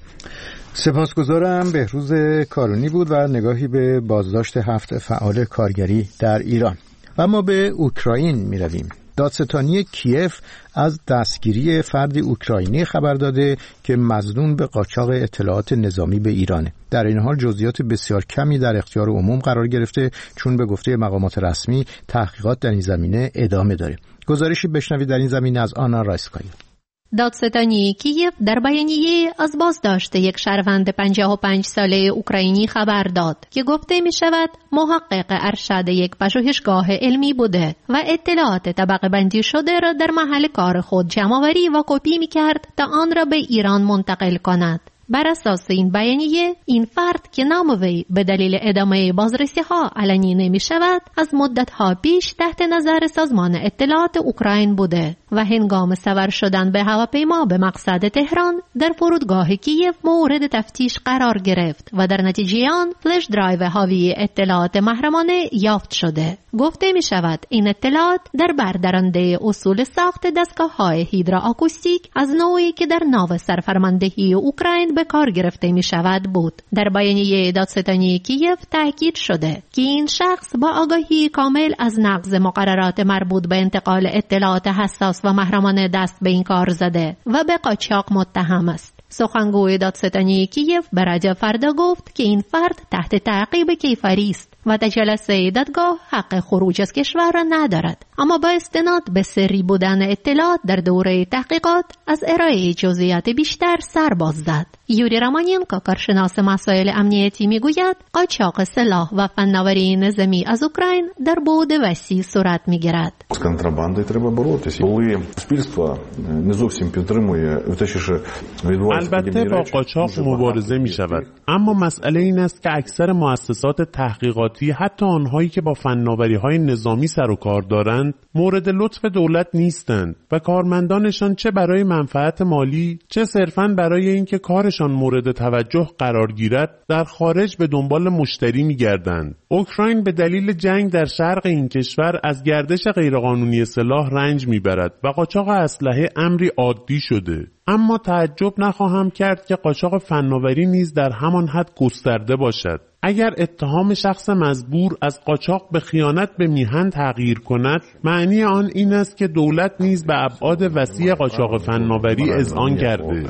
Speaker 1: سپاسگزارم. بهروز کارونی بود و نگاهی به بازداشت هفت فعال کارگری در ایران. و ما به اوکراین می رویم. دادستانی کیف از دستگیری فردی اوکراینی خبر داده که مظنون به قاچاق اطلاعات نظامی به ایرانه. در این حال جزئیات بسیار کمی در اختیار عموم قرار گرفته، چون به گفته مقامات رسمی تحقیقات در این زمینه ادامه داره. گزارشی بشنوید در این زمینه از آنا رایسکایا.
Speaker 16: دادستانی کیف در بیانیه از بازداشت یک شهروند پنجاه و پنج ساله اوکراینی خبر داد که گفته می شود محقق ارشد یک پژوهشگاه علمی بوده و اطلاعات طبقه بندی شده را در محل کار خود جمع‌آوری و کپی می کرد تا آن را به ایران منتقل کند. بر اساس این بیانیه، این فرد که نام وی به دلیل ادامه بازرسی ها علنی نمی شود، از مدت ها پیش تحت نظر سازمان اطلاعات اوکراین بوده و هنگام سوار شدن به هواپیما به مقصد تهران در فرودگاه کیف مورد تفتیش قرار گرفت و در نتیجه آن فلش درایو حاوی اطلاعات محرمانه یافت شده. گفته می شود این اطلاعات در بردارنده اصول ساخت دستگاه های هیدرواکوستیک از نوعی که در ناو سرفرماندهی اوکراین به کار گرفته می شود بود. در بیانیه دادستانی کیف تاکید شده که این شخص با آگاهی کامل از نقض مقررات مربوط به انتقال اطلاعات حساس و محرمانه دست به این کار زده و به قاچاق متهم است. سخنگوی دادستانی کیف به رادیو فردا گفت که این فرد تحت تعقیب کیفری است و در جلسه دادگاه حق خروج از کشور را ندارد، اما با استناد به سری بودن اطلاعات در دوره تحقیقات از ارائه جزئیات بیشتر سر باز زد. یوری رامانینکو، کارشناس مسائل امنیتی، میگوید قاچاق سلاح و فناوری نظامی از اوکراین در بعد وسیع صورت میگیرد.
Speaker 17: з контрабандою треба боротися. Коли суспільство не зовсім підтримує те, що відбувається.
Speaker 18: البته با قاچاق مبارزه می شود، اما مسئله این است که اکثر مؤسسات تحقیقاتی، حتی آنهایی که با فناوری‌های نظامی سر و کار دارند، مورد لطف دولت نیستند و کارمندانشان چه برای منفعت مالی چه صرفاً برای اینکه کارشان مورد توجه قرار گیرد در خارج به دنبال مشتری می‌گردند. اوکراین به دلیل جنگ در شرق این کشور از گردش غیرقانونی سلاح رنج می‌برد و قاچاق اسلحه امری عادی شده. اما تعجب نخواهم کرد که قاچاق فناوری نیز در همان حد گسترده باشد. اگر اتهام شخص مزبور از قاچاق به خیانت به میهن تغییر کند، معنی آن این است که دولت نیز به ابعاد وسیع قاچاق فناوری اذعان کرده.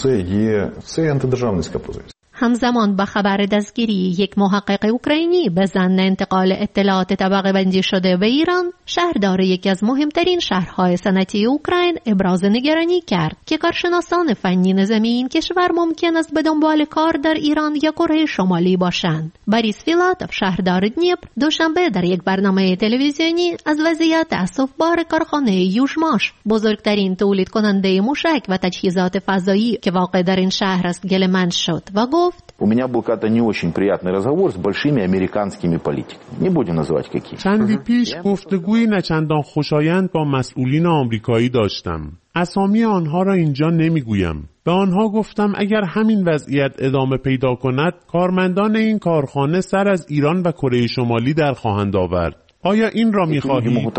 Speaker 16: همزمان با خبر دستگیری یک محقق اوکراینی به ضمن انتقال اطلاعات طبقه بندی شده به ایران، شهردار یکی از مهمترین شهرهای صنعتی اوکراین ابراز نگرانی کرد که کارشناسان فنی نظامی این کشور ممکن است به دنبال کار در ایران یا کره شمالی باشند. بریس فیلاتوف، شهردار دنیپر، دوشنبه در یک برنامه تلویزیونی از وضعیت اسفبار کارخانه یوشماش، بزرگترین تولید کننده موشک و تجهیزات فضایی که واقع در این شهر است، گله‌مند شد و گفت:
Speaker 17: У меня был когда не очень приятный разговор с большими американскими политиками. Не будем называть какие.
Speaker 18: چندی پیش گفتگوی نچندان خوشایند با مسئولین آمریکایی داشتم. اسامی آنها را اینجا نمیگویم. به آنها گفتم اگر همین وضعیت ادامه پیدا کند کارمندان این کارخانه سر از ایران و کره شمالی در خواهند آورد. آیا این را می‌خواهید؟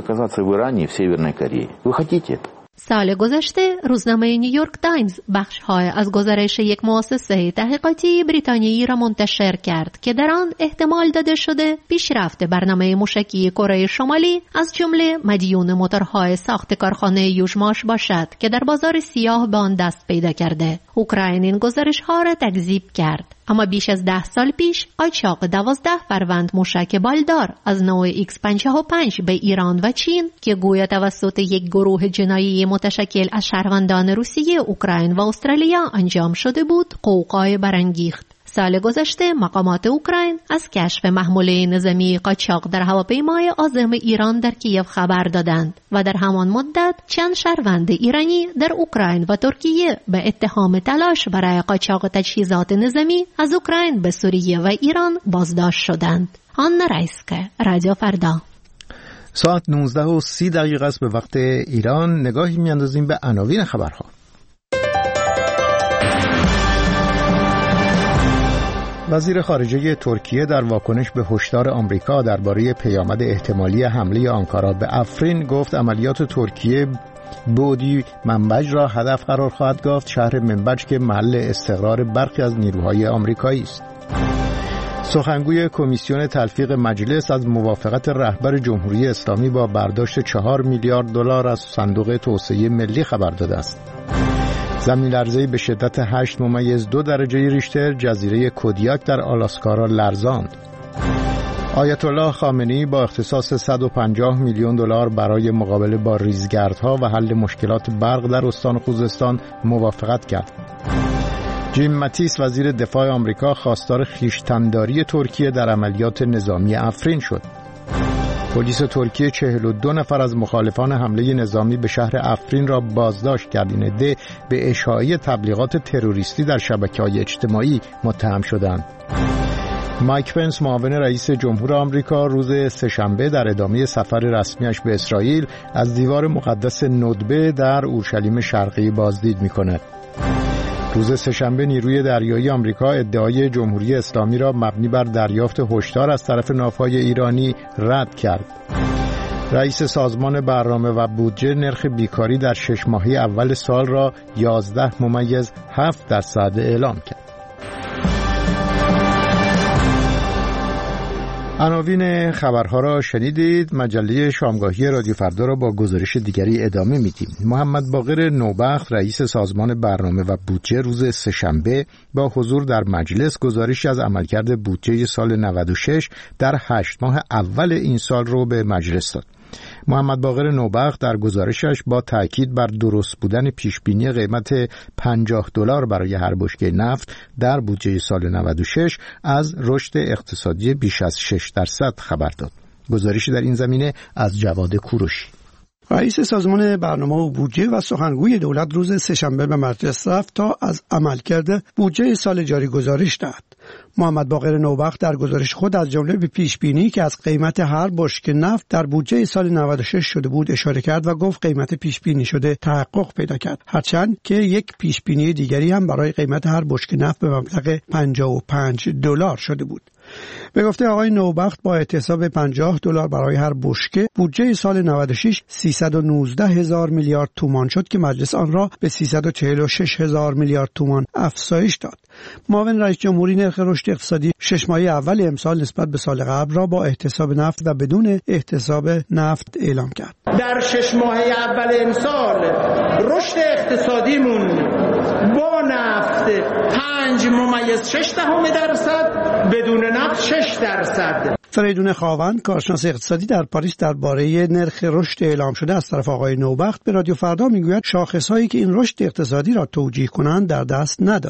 Speaker 16: سال گذشته روزنامه نیویورک تایمز بخش‌های از گزارش یک مؤسسه تحقیقاتی بریتانیایی را منتشر کرد که در آن احتمال داده شده پیشرفت برنامه موشکی کره شمالی از جمله مدیون موتورهای ساخت کارخانه یوژماش باشد که در بازار سیاه به آن دست پیدا کرده. اوکراین این گزارش‌ها را تکذیب کرد. اما بیش از ده سال پیش قاچاق دوازده فروند موشک بالدار از نوع ایکس پنجاه و پنج به ایران و چین که گویا توسط یک گروه جنایی متشکل از شهروندان روسیه، اوکراین و استرالیا انجام شده بود، قوقای برانگیخت. سال گذشته مقامات اوکراین از کشف محموله نظامی قاچاق در هواپیمای عازم ایران در کیف خبر دادند و در همان مدت چند شهروند ایرانی در اوکراین و ترکیه به اتهام تلاش برای قاچاق تجهیزات نظامی از اوکراین به سوریه و ایران بازداشت شدند. آنا رایسکه، رادیو فردا.
Speaker 1: ساعت نوزده و سی دقیقه است به وقت ایران. نگاهی میاندازیم به عناوین خبرها. وزیر خارجه ترکیه در واکنش به هشدار آمریکا درباره پیامد احتمالی حمله آنکارا به افرین گفت عملیات ترکیه بودی منبج را هدف قرار خواهد گرفت. شهر منبج که محل استقرار برخی از نیروهای آمریکایی است. سخنگوی کمیسیون تلفیق مجلس از موافقت رهبر جمهوری اسلامی با برداشت چهار میلیارد دلار از صندوق توسعه ملی خبر داده است. زمین لرزه‌ای به شدت هشت ممیز دو درجه ریشتر جزیره کودیاک در آلاسکا را لرزاند. آیت الله خامنه‌ای با اختصاص صد و پنجاه میلیون دلار برای مقابله با ریزگردها و حل مشکلات برق در استان خوزستان موافقت کرد. جیم ماتیس وزیر دفاع آمریکا خواستار خویشتن‌داری ترکیه در عملیات نظامی افرین شد. پلیس ترکیه چهل و دو نفر از مخالفان حمله نظامی به شهر افرین را بازداشت کرد. این عده به اشاعه تبلیغات تروریستی در شبکه‌های اجتماعی متهم شدند. مایک پنس معاون رئیس جمهور آمریکا روز سه‌شنبه در ادامه سفر رسمیش به اسرائیل از دیوار مقدس ندبه در اورشلیم شرقی بازدید می‌کند. روز سه‌شنبه نیروی دریایی آمریکا ادعای جمهوری اسلامی را مبنی بر دریافت هشدار از طرف ناوهای ایرانی رد کرد. رئیس سازمان برنامه و بودجه نرخ بیکاری در شش ماهه اول سال را یازده ممیز هفت درصد اعلام کرد. عناوین خبرها را شنیدید. مجله شامگاهی رادیو فردا را با گزارش دیگری ادامه میدیم. محمد باقر نوبخت رئیس سازمان برنامه و بودجه روز سه‌شنبه با حضور در مجلس گزارشی از عملکرد بودجه سال نود و شش در هشت ماه اول این سال رو به مجلس داد. محمد باقر نوبخت در گزارشش با تاکید بر درست بودن پیشبینی قیمت پنجاه دلار برای هر بشکه نفت در بودجه سال نود و شش از رشد اقتصادی بیش از شش درصد خبر داد. گزارشی در این زمینه از جواد کوروشی.
Speaker 19: رئیس سازمان برنامه و بودجه و سخنگوی دولت روز سه‌شنبه به مجلس رفت تا از عملکرد بودجه سال جاری گزارش دهد. محمد باقر نوبخت در گزارش خود از جمله به پیشبینی که از قیمت هر بشکه نفت در بودجه سال نود و شش شده بود اشاره کرد و گفت قیمت پیشبینی شده تحقق پیدا کرد، هرچند که یک پیشبینی دیگری هم برای قیمت هر بشکه نفت به مبلغ پنجاه و پنج دلار شده بود. به گفته آقای نوبخت با احتساب پنجاه دلار برای هر بشکه بودجه سال نود و شش سیصد و نوزده هزار میلیارد تومان شد که مجلس آن را به سیصد و چهل و شش هزار میلیارد تومان افزایش داد. معاون رئیس جمهوری نرخ رشد اقتصادی شش ماهه اول امسال نسبت به سال قبل را با احتساب نفت و بدون احتساب نفت اعلام کرد.
Speaker 20: در شش ماهه اول امسال رشد اقتصادیمون با نفت پنج ممیز شش دهم درصد، بدون نفت شش درصد.
Speaker 19: فریدون خاوند کارشناس اقتصادی در پاریس درباره نرخ رشد اعلام شده از طرف آقای نوبخت به رادیو فردا میگوید شاخص‌هایی که این رشد اقتصادی را توجیه کنند در دست نداریم.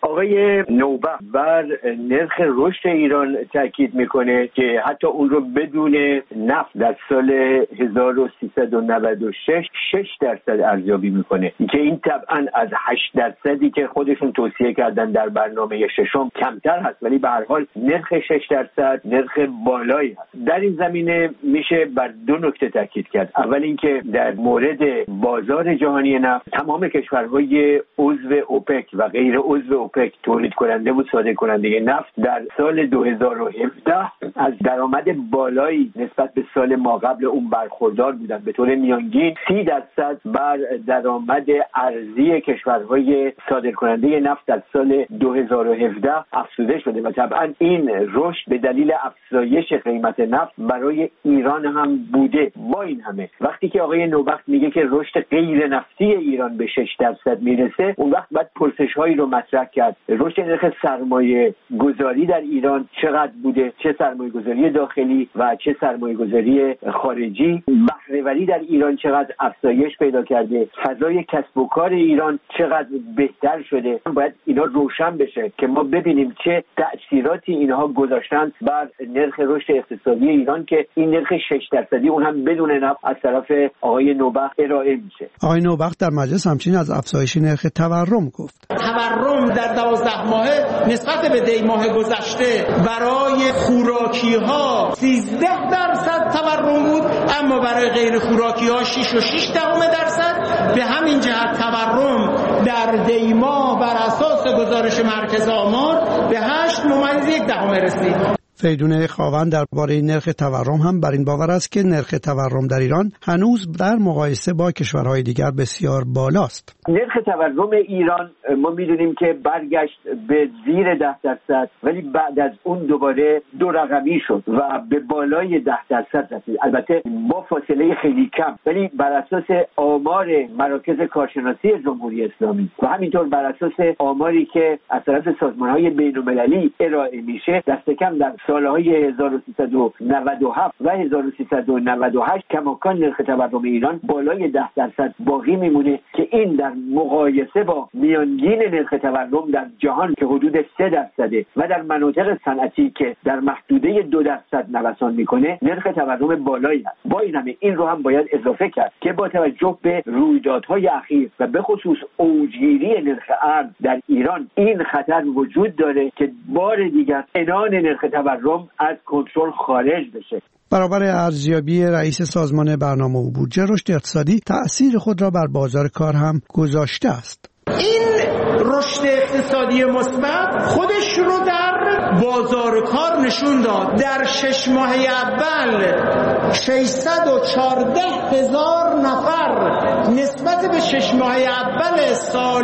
Speaker 21: آقای نوبخت بر نرخ رشد ایران تاکید میکنه که حتی اون رو بدون نفت در سال هزار و سیصد و نود و شش شش درصد ارزیابی میکنه که این طبعا از هشت درصدی که خودشون توصیه کردن در برنامه ششم کمتر هست، ولی به هر حال نرخ شش درصد نرخ بالایی هست. در این زمینه میشه بر دو نکته تاکید کرد. اول اینکه در مورد بازار جهانی نفت تمام کشورهای عضو اوپک و غیر عضو اوپک تولید کننده و صادر کننده نفت در سال دو هزار و هفده از درآمد بالایی نسبت به سال ما قبل اون برخوردار بودن. به طور میانگین سی درصد بر درآمد ارزی کشورهای صادر کننده نفت در سال دو هزار و هفده افزوده شده و طبعا این رشد به دلیل افزایش قیمت نفت برای ایران هم بوده. با این همه وقتی که آقای نوبخت میگه که رشد غیر نفتی ایران به شش درصد میرسه، اون وقت باید پرسش هایی رو مطرح کرد. رشد نرخ سرمایه گذاری در ایران چقدر بوده، چه سرمایه گذاری داخلی و چه سرمایه گذاری خارجی، بهره‌وری در ایران چقدر افزایش پیدا کرده، فضای کسب و کار ایران چقدر بهتر شده. باید اینا روشن بشه که ما ببینیم چه تأثیراتی اینها گذاشتن بر نرخ رشد اقتصادی ایران که این نرخ شش درصدی اون هم بدون نفت از طرف آقای نوبخت ارائه میشه.
Speaker 19: آقای نوبخت در مجلس همچنین از افزایش نرخ تورم گفت.
Speaker 20: تورم در دوازده ماهه نسبت به دی ماه گذشته برای خوراکی ها سیزده درصد تورم بود، اما برای غیر خوراکی ها شش و شش دهم درصد. به همین جهت تورم در دی ماه بر اساس گزارش مرکز آمار به هشت ممیز یک دهم رسید.
Speaker 19: فریدون خاوند درباره نرخ تورم هم بر این باور است که نرخ تورم در ایران هنوز در مقایسه با کشورهای دیگر بسیار بالاست.
Speaker 21: نرخ تورم ایران ما میدونیم که برگشت به زیر ده درصد، ولی بعد از اون دوباره دو رقمی شد و به بالای ده درصد رسید، البته با فاصله خیلی کم، ولی بر اساس آمار مراکز کارشناسی جمهوری اسلامی و همینطور بر اساس آماری که از طرف سازمان‌های بین‌المللی ارائه میشه، دست کم در سالهای هزار و سیصد و نود و هفت و هزار و سیصد و نود و هشت کماکان نرخ تورم ایران بالای ده درصد باقی میمونه که این در مقایسه با میانگین نرخ تورم در جهان که حدود سه درصده و در مناطق صنعتی که در محدوده دو درصد نوسان میکنه نرخ تورم بالایی است. با این همه این رو هم باید اضافه کرد که با توجه به رویدادهای اخیر و به خصوص اوجگیری نرخ ارز در ایران این خطر وجود داره که بار دیگر عنان نرخ تورم از کنترل خارج بشه.
Speaker 19: برابر ارزیابی رئیس سازمان برنامه و بودجه، رشد اقتصادی تأثیر خود را بر بازار کار هم گذاشته است.
Speaker 20: این رشد اقتصادی مثبت خودش رو در بازار کار نشون داد. در شش ماه اول ششصد و چهارده هزار نفر نسبت به شش ماه اول سال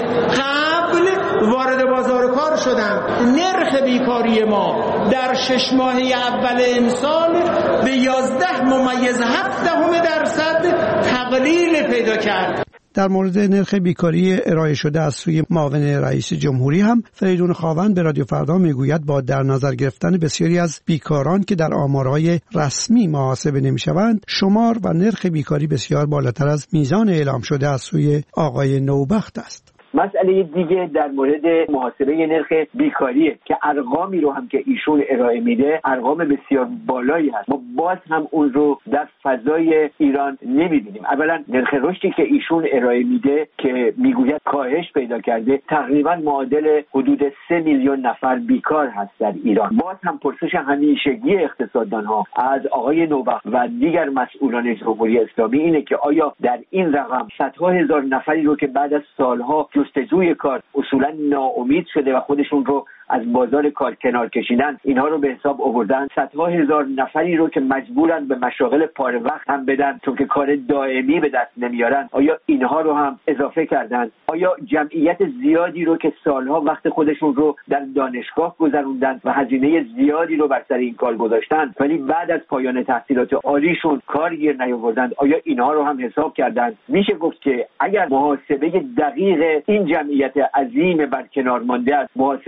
Speaker 20: قبل وارد بازار کار شدند. نرخ بیکاری ما در شش ماه اول امسال به یازده ممیز هفت دهم درصد تقلیل پیدا کرد.
Speaker 19: در مورد نرخ بیکاری ارائه شده از سوی معاون رئیس جمهوری هم فریدون خاوند به رادیو فردا میگوید با در نظر گرفتن بسیاری از بیکاران که در آمارهای رسمی محاسبه نمیشوند، شمار و نرخ بیکاری بسیار بالاتر از میزان اعلام شده از سوی آقای نوبخت است.
Speaker 21: مسئله دیگه در مورد محاسبه نرخ بیکاریه که ارقامی رو هم که ایشون ارائه میده ارقام بسیار بالایی هست. ما باز هم اون رو در فضای ایران نمیبینیم. اولا نرخ رشدی که ایشون ارائه میده که میگوید کاهش پیدا کرده تقریبا معادل حدود سه میلیون نفر بیکار هست در ایران. باز هم پرسش همیشگی اقتصاددان ها از آقای نوبخت و دیگر مسئولان جمهوری اسلامی اینه که آیا در این رقم صدها هزار نفری رو که بعد از سالها جستجوی کار اصولا ناامید شده و خودشون رو از بازار کار کنار کشیدن اینها رو به حساب آوردن، صدها هزار نفری رو که مجبورن به مشاغل پاره وقت هم بدن چون که کار دائمی به دست نمیارن، آیا اینها رو هم اضافه کردن؟ آیا جمعیت زیادی رو که سالها وقت خودشون رو در دانشگاه گذروندن و هزینه زیادی رو بر سر این کار گذاشتن ولی بعد از پایان تحصیلات عالیشون کار گیر نیاوردن، آیا اینها رو هم حساب کردن؟ میشه گفت که اگر محاسبه دقیق این جمعیت عظیم برکنار مانده از محاسبات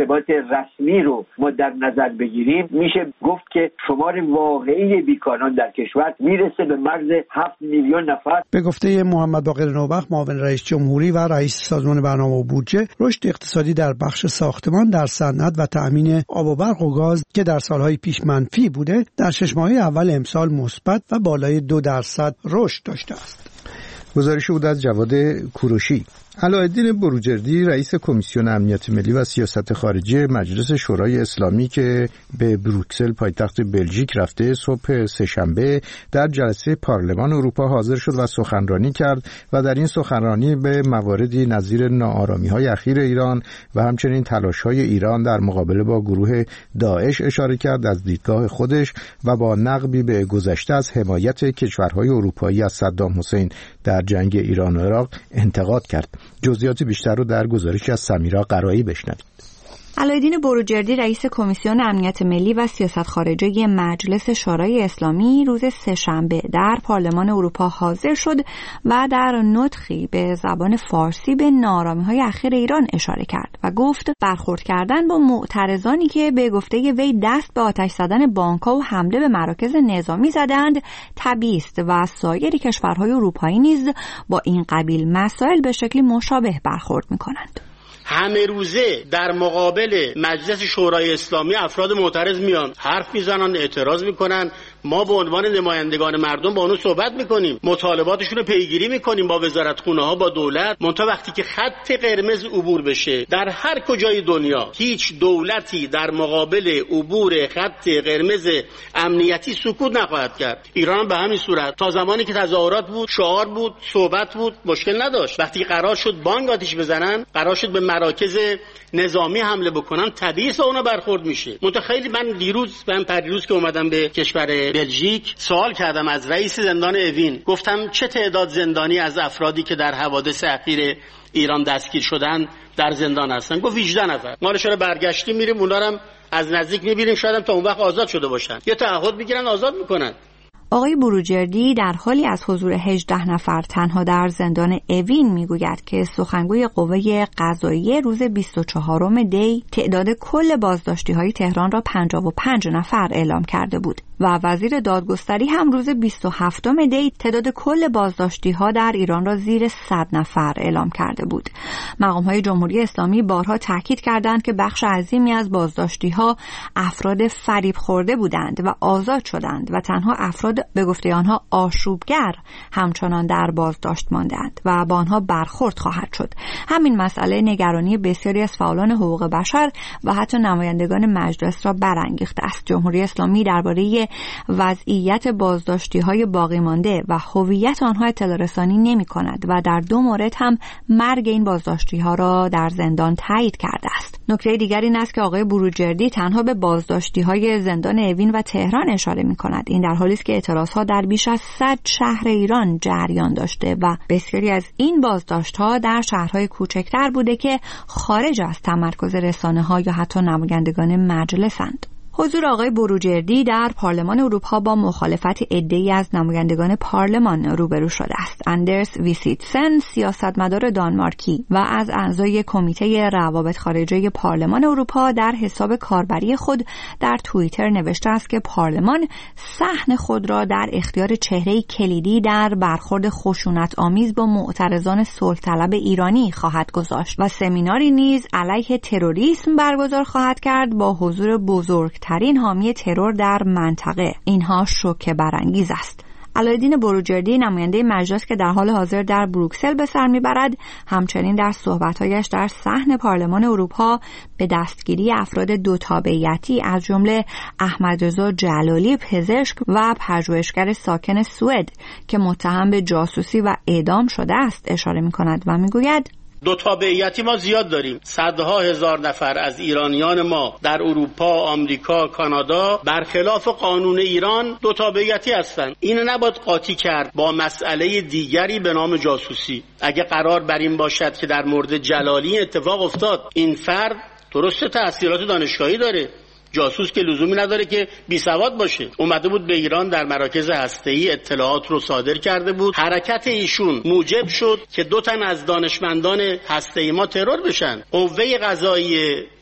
Speaker 21: رسمی رو ما در نظر بگیریم میشه گفت که شمار واقعی بیکاران در کشور میرسه به مرز هفت میلیون نفر.
Speaker 19: به گفته محمد باقر نوبخت معاون رئیس جمهوری و رئیس سازمان برنامه و بودجه، رشد اقتصادی در بخش ساختمان، در صنعت و تأمین آب و برق و گاز که در سالهای پیش منفی بوده، در شش ماهه اول امسال مثبت و بالای دو درصد رشد داشته است.
Speaker 1: گزارش بود از جواد کوروشی. علاءالدین بروجردی رئیس کمیسیون امنیت ملی و سیاست خارجی مجلس شورای اسلامی که به بروکسل پایتخت بلژیک رفته، صبح سه‌شنبه در جلسه پارلمان اروپا حاضر شد و سخنرانی کرد و در این سخنرانی به مواردی نظیر ناآرامی‌های اخیر ایران و همچنین تلاش‌های ایران در مقابله با گروه داعش اشاره کرد. از دیدگاه خودش و با نقبی به گذشته از حمایت کشورهای اروپایی از صدام حسین در جنگ ایران و عراق انتقاد کرد. جزئیات بیشتر رو در گزارش از سمیرا قرایی بشنوید.
Speaker 2: علاءالدین بروجردی رئیس کمیسیون امنیت ملی و سیاست خارجی مجلس شورای اسلامی روز سه‌شنبه در پارلمان اروپا حاضر شد و در نطقی به زبان فارسی به ناآرامی‌های اخیر ایران اشاره کرد و گفت برخورد کردن با معترضانی که به گفته وی دست به آتش زدن بانک‌ها و حمله به مراکز نظامی زدند طبیعی است و سایر کشورهای اروپایی نیز با این قبیل مسائل به شکلی مشابه برخورد می‌کنند.
Speaker 22: همه روزه در مقابل مجلس شورای اسلامی افراد معترض میان، حرف میزنن، اعتراض میکنن. ما به عنوان نمایندگان مردم با اونو صحبت میکنیم، مطالباتشون رو پیگیری میکنیم با وزارتخونه ها، با دولت. منتها وقتی که خط قرمز عبور بشه در هر کجای دنیا، هیچ دولتی در مقابل عبور خط قرمز امنیتی سکوت نخواهد کرد. ایران به همین صورت تا زمانی که تظاهرات بود، شعار بود، صحبت بود، مشکل نداشت. وقتی قرار شد بانگ آتش بزنن، قرار شد به مراکز نظامی حمله بکنن، طبیعی است اونا برخورد میشه. متخیلی من دیروز من پریروز که اومدم به کشور بلژیک سوال کردم از رئیس زندان اوین، گفتم چه تعداد زندانی از افرادی که در حوادث اخیر ایران دستگیر شدن در زندان هستن؟ گفت هجده نفر. ما رو برگشتیم میریم اونا رو از نزدیک میبینیم، شاید تا اون وقت آزاد شده باشن، یه تعهد میگیرن آزاد میکنن.
Speaker 2: آقای بروجردی در حالی از حضور هجده نفر تنها در زندان اوین میگوید که سخنگوی قوه قضاییه روز بیست و چهارم دی تعداد کل بازداشتی‌های تهران را پنجاه و پنج نفر اعلام کرده بود و وزیر دادگستری هم روز بیست و هفتم دی تعداد کل بازداشتی‌ها در ایران را زیر صد نفر اعلام کرده بود. مقام‌های جمهوری اسلامی بارها تاکید کردند که بخش عظیمی از بازداشتی‌ها افراد فریب خورده بودند و آزاد شدند و تنها افراد به گفته آنها آشوبگر همچنان در بازداشت ماندند و با آنها برخورد خواهد شد. همین مسئله نگرانی بسیاری از فعالان حقوق بشر و حتی نمایندگان مجلس را برانگیخته است. جمهوری اسلامی درباره وضعیت بازداشتی‌های باقی مانده و هویت آنها اطلاع رسانی نمی‌کند و در دو مورد هم مرگ این بازداشتی‌ها را در زندان تایید کرده است. نکته دیگر این است که آقای بروجردی تنها به بازداشتی‌های زندان اوین و تهران اشاره می‌کند. این در حالی است که اعتراضها در بیش از صد شهر ایران جریان داشته و بسیاری از این بازداشت‌ها در شهرهای کوچکتر بوده که خارج از تمرکز رسانه‌ها یا حتی نمایندگان مجلسند. حضور آقای بروجردی در پارلمان اروپا با مخالفت عده‌ای از نمایندگان پارلمان روبرو شده است. اندرس ویسیتسن، سیاستمدار دانمارکی و از اعضای کمیته روابط خارجه پارلمان اروپا، در حساب کاربری خود در توییتر نوشته است که پارلمان صحن خود را در اختیار چهره‌ای کلیدی در برخورد خشونت‌آمیز با معترضان صلح طلب ایرانی خواهد گذاشت و سمیناری نیز علیه تروریسم برگزار خواهد کرد با حضور بزرگ ترین حامی ترور در منطقه. اینها شوکه برانگیز است. علاءالدین بروجردی نماینده مجلس که در حال حاضر در بروکسل به سر میبرد، همچنین در صحبت‌هایش در صحن پارلمان اروپا به دستگیری افراد دو تابعیتی از جمله احمدرضا جلالی پزشک و پژوهشگر ساکن سوئد که متهم به جاسوسی و اعدام شده است اشاره می‌کند و می‌گوید
Speaker 22: دو تابعیتی ما زیاد داریم. صدها هزار نفر از ایرانیان ما در اروپا، آمریکا، کانادا برخلاف قانون ایران دو تابعیتی هستند. اینو نباید قاطی کرد با مسئله دیگری به نام جاسوسی. اگه قرار بر این باشد که در مورد جلالی اتفاق افتاد، این فرد درسته تحصیلات دانشگاهی داره، جاسوس که لزومی نداره که بی سواد باشه. اومده بود به ایران در مراکز هسته‌ای اطلاعات رو صادر کرده بود. حرکت ایشون موجب شد که دو تن از دانشمندان هسته‌ای ما ترور بشن. قوه قضاییه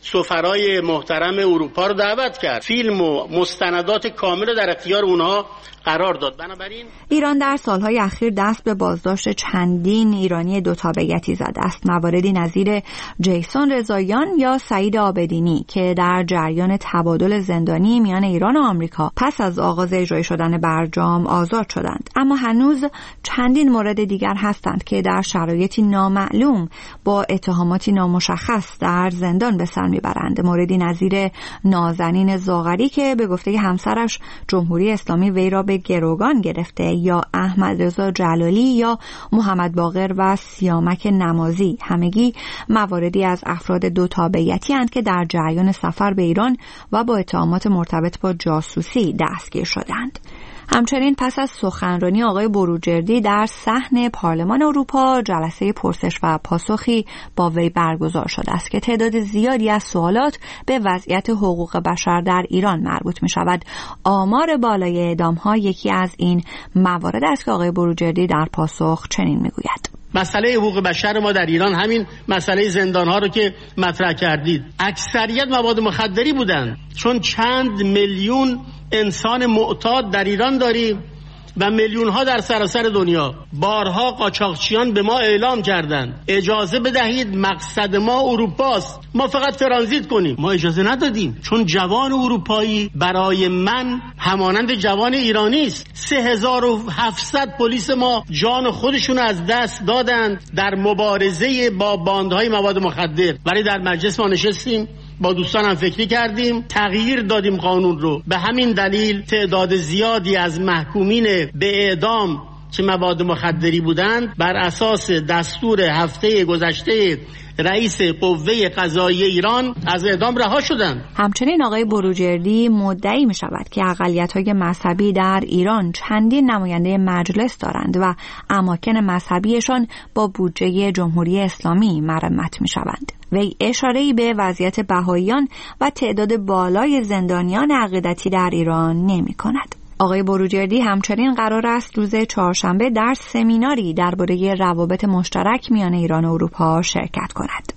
Speaker 22: سفرای محترم اروپا رو دعوت کرد، فیلم و مستندات کامل رو در اختیار اونها قرار داد. بنابراین
Speaker 2: ایران در سالهای اخیر دست به بازداشت چندین ایرانی دو تابعیتی زده است. مواردی نظیر جیسون رضاییان یا سعید آبدینی که در جریان تبادل زندانی میان ایران و آمریکا پس از آغاز اجرای شدن برجام آزاد شدند، اما هنوز چندین مورد دیگر هستند که در شرایطی نامعلوم با اتهاماتی نامشخص در زندان به سر میبرند. موردی نظیر نازنین زاغری که به گفته همسرش جمهوری اسلامی وی را به گروگان گرفته، یا احمد رضا جلالی یا محمد باقر و سیامک نمازی، همگی مواردی از افراد دو تابعیتی اند که در جریان سفر به ایران و با اتهامات مرتبط با جاسوسی دستگیر شدند. همچنین پس از سخنرانی آقای بروجردی در صحن پارلمان اروپا، جلسه پرسش و پاسخی با وی برگزار شده است که تعداد زیادی از سوالات به وضعیت حقوق بشر در ایران مربوط می شود. آمار بالای اعدام‌ها یکی از این موارد است که آقای بروجردی در پاسخ چنین می گوید:
Speaker 22: مسئله حقوق بشر ما در ایران همین مسئله زندان‌ها رو که مطرح کردید، اکثریت مواد مخدری بودن، چون چند میلیون انسان معتاد در ایران داریم و میلیون ها در سراسر دنیا. بارها قاچاقچیان به ما اعلام کردند اجازه بدهید، مقصد ما اروپاست، ما فقط ترانزیت کنیم. ما اجازه ندادیم، چون جوان اروپایی برای من همانند جوان ایرانی است. سه هزار و هفتصد پلیس ما جان خودشون از دست دادند در مبارزه با باندهای مواد مخدر. ولی در مجلس ما نشستیم، با دوستانم فکری کردیم، تغییر دادیم قانون رو. به همین دلیل تعداد زیادی از محکومین به اعدام که مواد مخدری بودند بر اساس دستور هفته گذشته رئیس قوه قضاییه ایران از اعدام رها شدند.
Speaker 2: همچنین آقای بروجردی مدعی می شود که اقلیت‌های مذهبی در ایران چندین نماینده مجلس دارند و اماکن مذهبیشان با بودجه جمهوری اسلامی مرمت می شوند. وی اشاره‌ای به وضعیت بهائیان و تعداد بالای زندانیان عقیدتی در ایران نمی کند. آقای بروجردی همچنین قرار است روز چهارشنبه در سمیناری درباره روابط مشترک میان ایران و اروپا شرکت کند.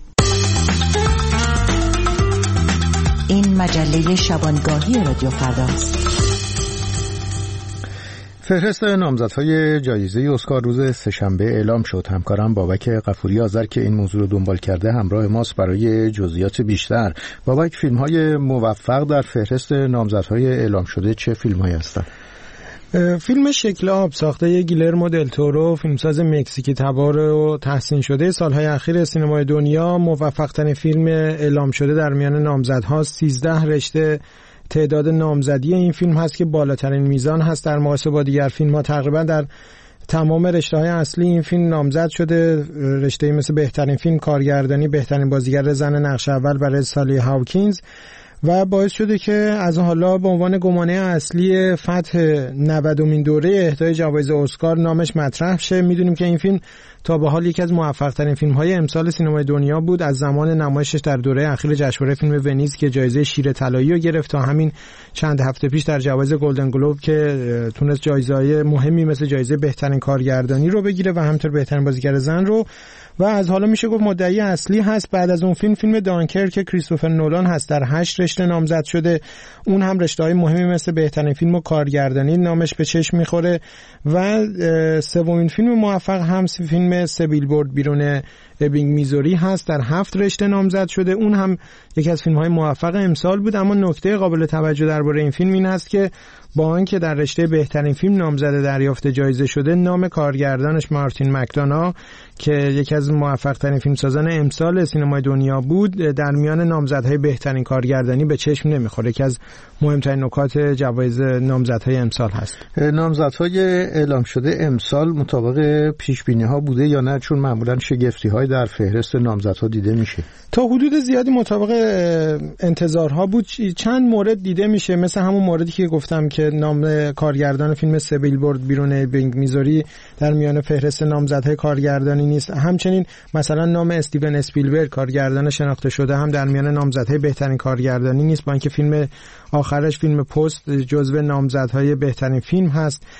Speaker 14: این مجله شبانگاهی رادیو فرداست.
Speaker 1: فهرست نامزدهای جایزه اسکار روز سه‌شنبه اعلام شد. همکارم بابک غفوری آذر که این موضوع رو دنبال کرده همراه ماست برای جزئیات بیشتر. بابک، فیلم‌های موفق در فهرست نامزدهای اعلام شده چه فیلم‌هایی هستند؟
Speaker 6: فیلم شکل آب ساخته گیلرمو دل تورو، فیلمساز مکزیکی تبار و تحسین شده سالهای اخیر سینمای دنیا، موفق‌ترین فیلم اعلام شده در میان نامزدها. سیزده رشته تعداد نامزدی این فیلم هست که بالاترین میزان هست در مقایسه با دیگر فیلم‌ها. تقریبا در تمام رشته‌های اصلی این فیلم نامزد شده. رشته‌ای مثل بهترین فیلم کارگردانی، بهترین بازیگر زن نقش اول برای سالی هاوکینز، و باعث شده که از حالا به عنوان گمانه اصلی فتح نودمین دوره اهدای جوایز اسکار نامش مطرح شه. میدونیم که این فیلم تا به حال یکی از موفق‌ترین فیلم‌های امسال سینمای دنیا بود، از زمان نمایشش در دوره اخیر جشنواره فیلم ونیز که جایزه شیر طلایی رو گرفت تا همین چند هفته پیش در جوایز گلدن گلوب که تونست جایزه‌های مهمی مثل جایزه بهترین کارگردانی رو بگیره و همینطور بهترین بازیگر زن رو. و از حالا میشه گفت مدعی اصلی هست. بعد از اون فیلم فیلم دانکرک که کریستوفر نولان هست در هشت رشته نامزد شده، اون هم رشته‌های مهمی مثل بهترین فیلم و کارگردانی نامش به چشم میخوره. و سومین فیلم موفق هم فیلم سه بیلبورد بیرون ابینگ میزوری هست، در هفت رشته نامزد شده. اون هم یکی از فیلم‌های موفق امسال بود. اما نکته قابل توجه درباره این فیلم این است که با آنکه در رشته بهترین فیلم نامزد دریافت جایزه شده، نام کارگردانش مارتین مکدونا که یکی از موفق‌ترین فیلمسازان امسال سینمای دنیا بود، در میان نامزدهای بهترین کارگردانی به چشم نمیخوره که از مهمترین نکات جوایز نامزدهای امسال هست.
Speaker 1: نامزدهای اعلام شده امسال مطابق پیش‌بینی‌ها بوده یا نه؟ چون معمولاً شگفتی‌های در فهرست نامزدها دیده میشه.
Speaker 6: تا حدود زیادی مطابق انتظارها بود. چند مورد دیده میشه، مثل همون موردی که گفتم که نام کارگردان فیلم سه بیلبورد بیرون ابینگ میزوری در میان فهرست نامزدهای کارگردانی نیست. همچنین مثلا نام استیون اسپیلبرگ کارگردان شناخته شده هم در میان نامزدهای بهترین کارگردانی نیست، با اینکه فیلم آخرش فیلم پست جزو نامزدهای بهترین فیلم هست.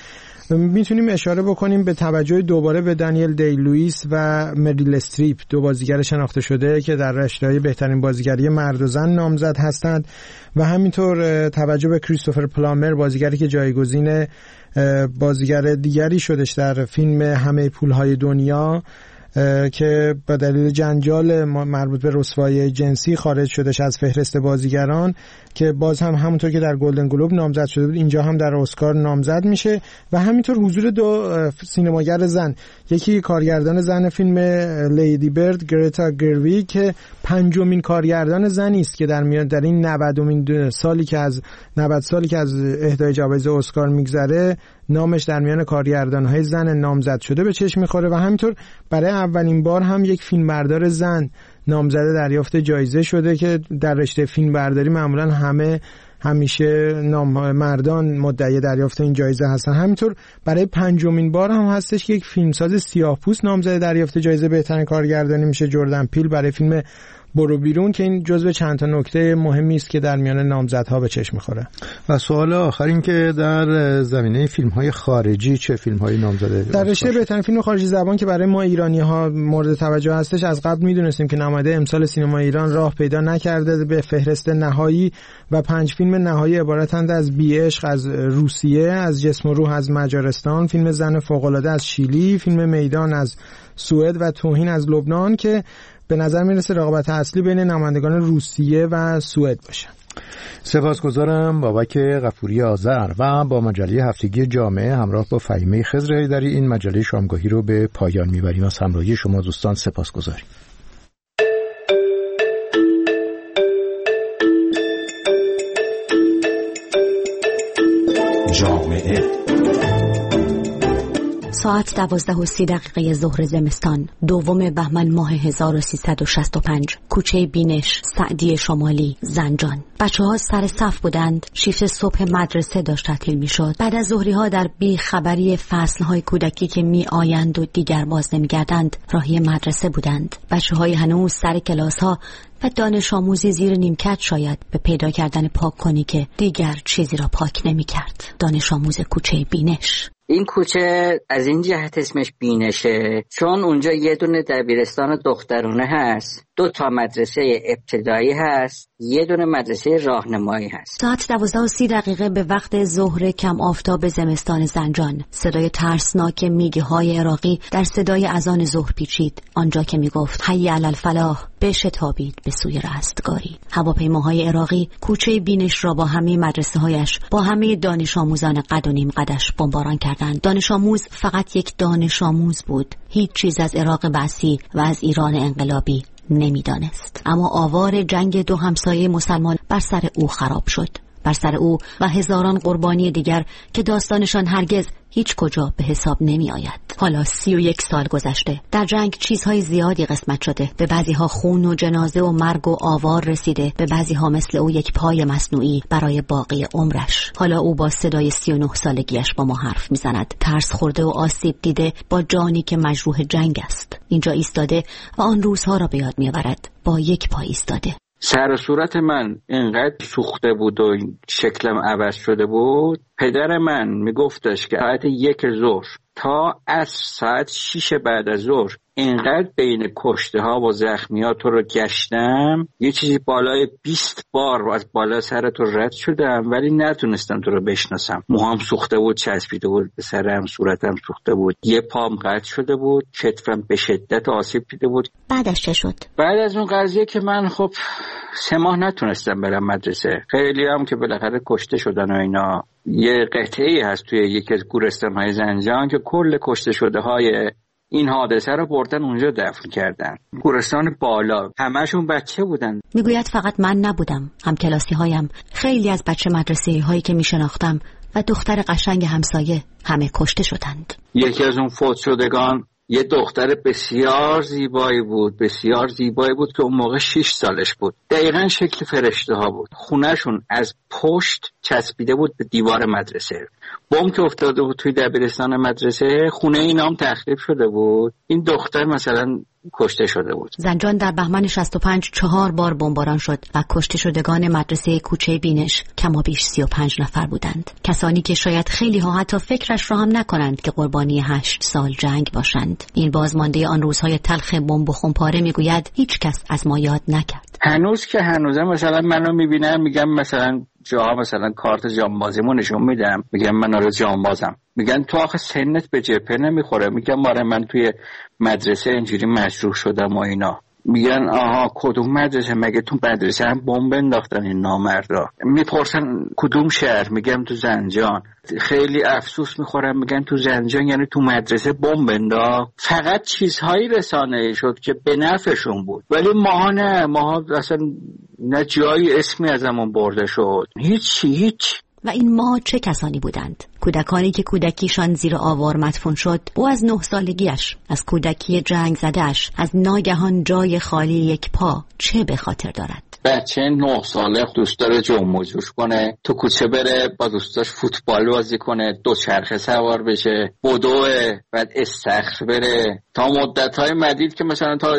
Speaker 6: میتونیم اشاره بکنیم به توجه دوباره به دانیل دی لوئیس و مریل استریپ، دو بازیگر شناخته شده که در رشته‌های بهترین بازیگری مرد و زن نامزد هستند، و همینطور توجه به کریستوفر پلامر، بازیگری که جایگزین بازیگر دیگری شدش در فیلم همه پولهای دنیا که با دلیل جنجال مربوط به رسوایی جنسی خارج شدش از فهرست بازیگران، که باز هم همونطور که در گلدن گلوب نامزد شده بود اینجا هم در اسکار نامزد میشه. و همینطور حضور دو سینماگر زن، یکی کارگردان زن فیلم لیدی برد گرتا گرویگ که پنجمین کارگردان زنی است که در میان در این نودمین سالی که از نود سالی که از اهدای جوایز اسکار میگذره نامش در میان کارگردان‌های زن نامزد شده به چشم می‌خوره. و همینطور برای اولین بار هم یک فیلمبردار زن نامزده دریافت جایزه شده که در رشته فیلمبرداری معمولاً همه همیشه نام مردان مدعی دریافت این جایزه هستن. همینطور برای پنجمین بار هم هستش که یک فیلمساز سیاه‌پوست نامزد دریافت جایزه بهترین کارگردانی میشه، جردن پیل، برای فیلم برو بیرون، که این جزو چند تا نکته مهمی است که در میان نامزدها به چشم می‌خوره.
Speaker 1: و سوال آخر این که در زمینه فیلم‌های خارجی چه فیلم‌هایی نامزده
Speaker 6: در رشته بهترین فیلم خارجی زبان که برای ما ایرانی‌ها مورد توجه هستش، از قبل می‌دونستیم که نماینده امسال سینما ایران راه پیدا نکرده به فهرست نهایی و پنج فیلم نهایی عبارتند از بی عشق از روسیه، از جسم و روح از مجارستان، فیلم زن فوق‌العاده از شیلی، فیلم میدان از سوئد و توهین از لبنان، که به نظر میرسه رقابت اصلی بین نمایندگان روسیه و سوئد باشه.
Speaker 1: سپاسگزارم بابک غفوری آذر. و با مجله هفتگی جامعه همراه با فهیمه خضر حیدری این مجله شامگاهی رو به پایان میبریم. از همراهی شما دوستان سپاسگزاریم.
Speaker 3: جامعه
Speaker 8: ساعت دوازده و سی دقیقه ظهر زمستان، دوم بهمن ماه هزار و سیصد و شصت و پنج، کوچه بینش، سعدی شمالی، زنجان. بچه ها سر صف بودند. شیفت صبح مدرسه داشت تعطیل می شد. بعد از ظهری ها در بی خبری فصل های کودکی که می آیند و دیگر باز نمی گردند راهی مدرسه بودند. بچه های هنوز سر کلاس ها و دانش آموزی زیر نیمکت شاید به پیدا کردن پاک کنی که دیگر چیزی را پاک نمی کرد. دانش آموز کوچه بینش.
Speaker 23: این کوچه از این جهت اسمش بینشه چون اونجا یه دونه دبیرستان دخترونه هست، دو تا مدرسه ابتدایی هست، یه دونه مدرسه راهنمایی هست.
Speaker 8: ساعت دوازده و سی دقیقه به وقت ظهر کم آفتاب زمستان زنجان، صدای ترسناک میگه های عراقی در صدای اذان ظهر پیچید، آنجا که میگفت حی علی الفلاح، بشتابید به سوی رستگاری. هواپیماهای عراقی کوچه بینش را با همه مدرسه هایش، با همه دانش آموزان قد و نیم قدش بمباران کردند. دانش آموز فقط یک دانش آموز بود، هیچ چیز از عراق بعثی و از ایران انقلابی نمیدانست. اما آوار جنگ دو همسایه مسلمان بر سر او خراب شد، بر سر او و هزاران قربانی دیگر که داستانشان هرگز هیچ کجا به حساب نمی آید. حالا سی و یک سال گذشته، در جنگ چیزهای زیادی قسمت شده، به بعضی ها خون و جنازه و مرگ و آوار رسیده، به بعضی ها مثل او یک پای مصنوعی برای باقی عمرش. حالا او با صدای سی و نه سالگیش با ما حرف می زند، ترس خورده و آسیب دیده، با جانی که مجروح جنگ است. اینجا ایستاده و آن روزها را به یاد می آورد، با یک پای ایستاده.
Speaker 23: سر و صورت من اینقدر سوخته بود و شکلم عوض شده بود. پدر من میگفتش که ساعت یک ظهر تا از ساعت شیش بعد از ظهر اینقدر بین کشته ها و زخمیات تو رو گشتم، یه چیزی بالای بیست بار از بالا سر تو رد شدم ولی نتونستم تو رو بشناسم. موهام سوخته بود، چسبیده بود به سرم، صورتم سوخته بود، یه پام قطع شده بود، کتفم به شدت آسیب دیده بود.
Speaker 8: بعدش چه شد؟
Speaker 23: بعد از اون قضیه که من خب سه ماه نتونستم برم مدرسه. خیلی هم که بالاخره کشته شدن و اینا. یه قطعه‌ای هست توی یکی از گورستان‌های زنجان که کل کشته شده های این حادثه رو بردن اونجا دفن کردن. گورستان بالا، همشون بچه بودن.
Speaker 8: میگوید فقط من نبودم، هم کلاسی هایم، خیلی از بچه مدرسه هایی که میشناختم و دختر قشنگ همسایه همه کشته شدند.
Speaker 23: یکی از اون فوت شدگان یه دختر بسیار زیبایی بود، بسیار زیبایی بود که اون موقع شش سالش بود. دقیقاً شکل فرشته ها بود. خونهشون از پشت چسبیده بود به دیوار مدرسه. بمب که افتاده بود توی دبیرستان مدرسه، خونه اینا هم تخریب شده بود، این دختر مثلا کشته شده بود.
Speaker 8: زنجان در بهمن شصت و پنج چهار بار بمباران شد و کشته شدگان مدرسه کوچه بینش کما بیش سی و پنج نفر بودند. کسانی که شاید خیلی ها حتی فکرش را هم نکنند که قربانی هشت سال جنگ باشند. این بازمانده آن روزهای تلخ بمب و خمپاره میگوید هیچ کس از ما یاد نکرد.
Speaker 23: هنوز که هنوزه مثلا منو میبینم میگم مثلا جاها مثلا کارت جانبازیمو نشون میدم، میگم من آره جانبازم، میگن تو آخه سنت به جبهه نمیخوره، میگم آره من توی مدرسه اینجوری مجروح شدم و اینا. میگن آها کدوم مدرسه؟ مگه تو مدرسه هم بمب انداختن این نامردا؟ میپرسن کدوم شهر؟ میگم تو زنجان. خیلی افسوس میخورم، میگن تو زنجان یعنی تو مدرسه بمب انداخت. فقط چیزهایی رسانه‌ای شد که به نفعشون بود، ولی ما نه، ما اصلا نه جایی اسمی ازمون برده شد، هیچ هیچ.
Speaker 8: و این ما چه کسانی بودند؟ کودکانی که کودکیشان زیر آوار مدفون شد. او از نه سالگیش، از کودکی جنگ زدهش، از ناگهان جای خالی یک پا چه به خاطر دارد؟
Speaker 23: بچه نه ساله دوست داره جنب و جوش کنه، تو کوچه بره با دوستاش فوتبال بازی کنه، دوچرخه سوار بشه، بدوه، بعد استخر بره، تا مدت‌های مدید که مثلا تا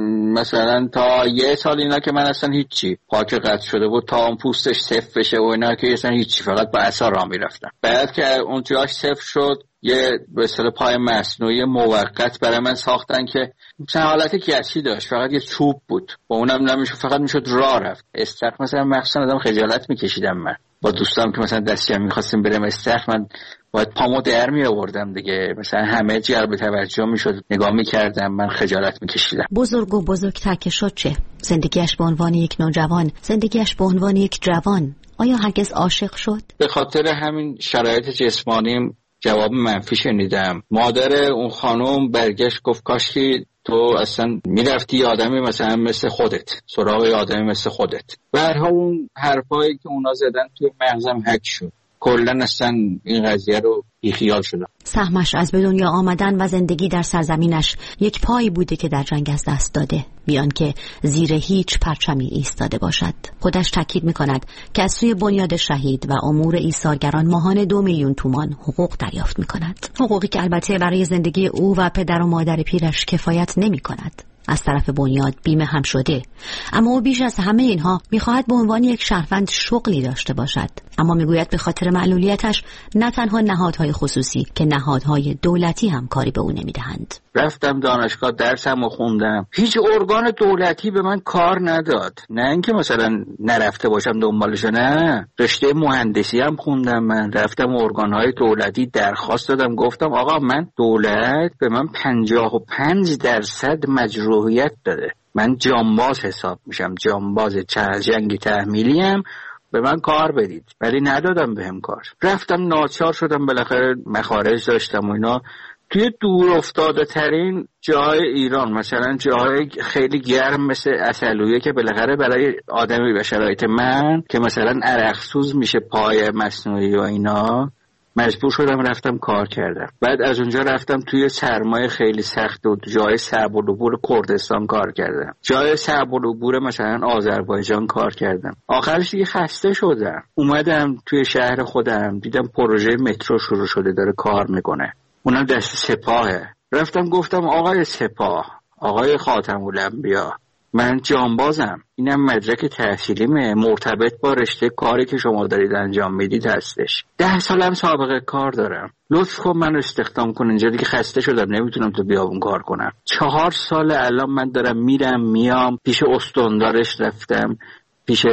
Speaker 23: مثلا تا یه سال اینا که من اصلا هیچی، پا که قطع شده بود تا اون پوستش صفر بشه و اینا که اصلا هیچی، فقط با عصا راه میرفتم. بعد که اون جاش صفر شد یه به اصطلاح پای مصنوعی موقت برای من ساختن که مثلا حالت گچی داشت، فقط یه چوب بود، با اونم نمیشه، فقط میشد راه رفت. استخر مثلا مخصوصا آدم خجالت میکشیدم، من با دوستام که مثلا دستی هم میخواستیم بریم استخر، من باید پامو در می آوردم دیگه، مثلا همه جلب توجه میشد، نگاه میکردم، من خجالت میکشیدم.
Speaker 8: بزرگ و بزرگتر که شد چه؟ زندگیش به عنوان یک نوجوان، زندگیش به عنوان یک جوان، آیا هرگز عاشق شد؟
Speaker 23: به خاطر همین شرایط جسمانیم جواب منفی شنیدم. مادر اون خانم برگشت گفت کاشکی تو اصلا میرفتی آدمی مثلا مثل خودت، سراغ آدمی مثل خودت. برها اون حرفایی که اونا زدن توی مغزم حک شد، کلن اصلا این قضیه رو بیخیال شدم.
Speaker 8: سهمش از به دنیا آمدن و زندگی در سرزمینش یک پایی بوده که در جنگ از دست داده، بیان که زیر هیچ پرچمی ایستاده باشد. خودش تاکید می‌کند که از سوی بنیاد شهید و امور ایثارگران ماهانه دو میلیون تومان حقوق دریافت می‌کند. حقوقی که البته برای زندگی او و پدر و مادر پیرش کفایت نمی‌کند. از طرف بنیاد بیمه هم شده، اما او بیش از همه اینها میخواهد به عنوان یک شهروند شغلی داشته باشد، اما میگوید به خاطر معلولیتش نه تنها نهادهای خصوصی که نهادهای دولتی هم کاری به او نمیدهند.
Speaker 23: رفتم دانشگاه درسم و خوندم، هیچ ارگان دولتی به من کار نداد، نه اینکه مثلا نرفته باشم دنبالش، نه، رشته مهندسی هم خوندم، من رفتم ارگانهای دولتی درخواست دادم، گفتم آقا من دولت به من پنجاه و پنج درصد مجروحیت داده، من جانباز حساب میشم، جانباز جنگی تحمیلی هم، به من کار بدید، ولی ندادم بهم کار. رفتم ناچار شدم، بالاخره مخارج داشتم و اینا، توی دور افتاده ترین جای ایران، مثلا جای خیلی گرم مثل اصلویه که بالاخره برای آدمی به شرایط من که مثلا عرقسوز میشه پای مصنوعی و اینا، مجبور شدم رفتم کار کردم. بعد از اونجا رفتم توی سرمایه خیلی سخت و جای صعب العبور کردستان کار کردم، جای صعب العبور مثلا آذربایجان کار کردم. آخرش دیگه خسته شدم، اومدم توی شهر خودم، دیدم پروژه مترو شروع شده داره کار میکنه، اونم دست سپاهه. رفتم گفتم آقای سپاه، آقای خاتم الانبیا، من جانبازم، اینم مدرک تحصیلیمه، مرتبط با رشته کاری که شما دارید انجام میدید هستش، ده سالم سابقه کار دارم، لطف کن من استخدام کن اینجا، دیگه خسته شدم نمیتونم تو بیابون کار کنم. چهار سال الان من دارم میرم میام، پیش استاندارش رفتم، پیش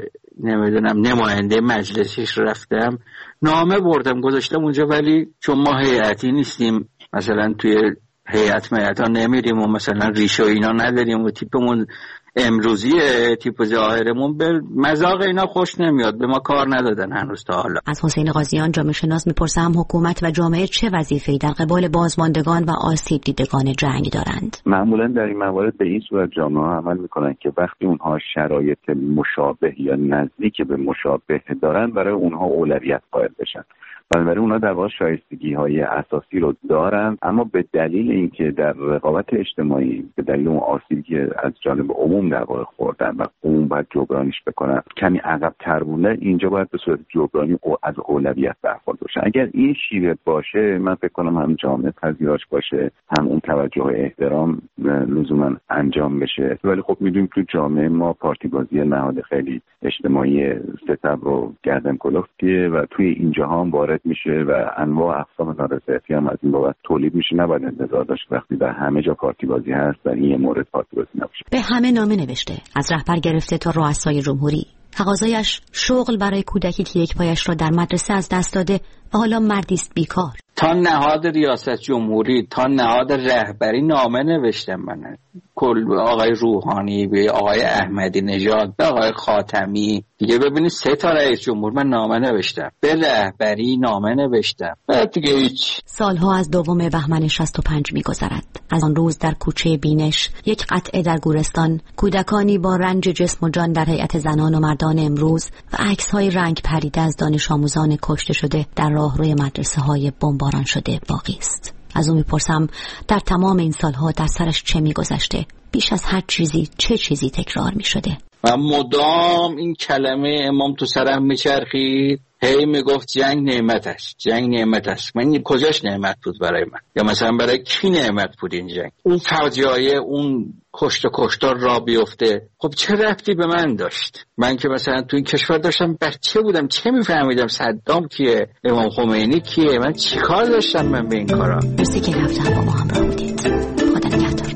Speaker 23: نمیدونم نماینده مجلسش رفتم، نامه بردم گذاشتم اونجا، ولی چون ما هیئتی نیستیم، مثلا توی هیئت میتا نمیریم و مثلا ریشه اینا نداریم و تیپمون امروزیه، تیپ ظاهرمون به مذاق اینا خوش نمیاد، به ما کار ندادن هنوز تا حالا.
Speaker 8: از حسین قاضیان جامعه شناس میپرسم حکومت و جامعه چه وظیفه‌ای در قبال بازماندگان و آسیب دیدگان جنگ دارند؟
Speaker 3: معمولا در این موارد به این صورت جامعه عمل میکنن که وقتی اونها شرایط مشابه یا نزدیک به مشابه دارن برای اونها اولویت قائل بشن. بنابراین اونا در واقع شایستگی های اساسی رو دارن، اما به دلیل اینکه در رقابت اجتماعی به دلیل اون آسیبی که از جانب عموم در واقع خوردن و عموم باید جبرانیش بکنن کمی عقب تر بوده، اینجا باید به صورت جبرانی از اولویت برخورد بشه. اگر این شیوه باشه من فکر کنم هم جامعه پذیراش باشه، هم اون توجه و احترام لزوما انجام بشه. ولی خب میدونیم تو جامعه ما پارتی بازی نهاد خیلی اجتماعی ستم رو گردن کلفتیه و توی اینجا هم وارد میشه و انواع اقسام نارضایتی هم از این بابت تولید میشه. نباید انتظار داشت وقتی در همه جا پارتی بازی هست در این مورد پارتی بازی نباشه.
Speaker 8: به همه نامه نوشته، از رهبر گرفته تا رؤسای جمهوری. تقاضایش شغل برای کودکی که یک پایش را در مدرسه از دست داده و حالا مردی است بیکار.
Speaker 23: تا نهاد ریاست جمهوری، تا نهاد رهبری نامه نوشتم من، کل آقای روحانی، به آقای احمدی نژاد، به آقای خاتمی، دیگه ببینید سه تا رئیس جمهور من نامه نوشتم، به رهبری نامه نوشتم، بعد دیگه هیچ.
Speaker 8: سالها از دوم بهمن شصت و پنج می‌گذرد. از آن روز در کوچه بینش، یک قطعه در گورستان، کودکانی با رنج جسم و جان در هیئت زنان و مردان امروز و عکس‌های رنگ پریده از دانش آموزان کشته شده در راهروی مدرسه‌های بمباران شده باقی است. از او میپرسم در تمام این سالها در سرش چه میگذشته؟ بیش از هر چیزی چه چیزی تکرار میشده؟
Speaker 23: و مدام این کلمه امام تو سرم میچرخید، هی میگفت جنگ نعمت است، جنگ نعمت است. من کجاش نعمت بود برای من؟ یا مثلا برای کی نعمت بود این جنگ؟ اون فاجعه، اون کشت و کشتار را بیفته، خب چه ربطی به من داشت؟ من که مثلا تو این کشور داشتم بچه بودم، چه میفهمیدم صدام کیه، امام خمینی کیه؟ من چیکار داشتم من به این کارا؟
Speaker 8: مرسی که رفتن با ما همراه بودید. خدا نگهدار.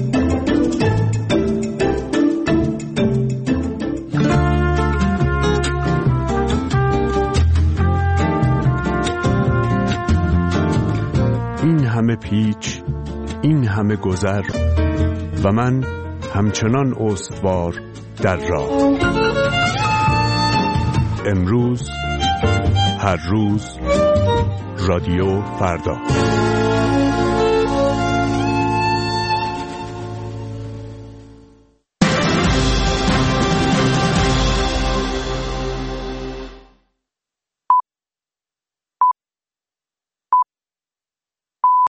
Speaker 5: این همه پیچ، این همه گذر و من همچنان استوار در راه. امروز، هر روز، رادیو فردا.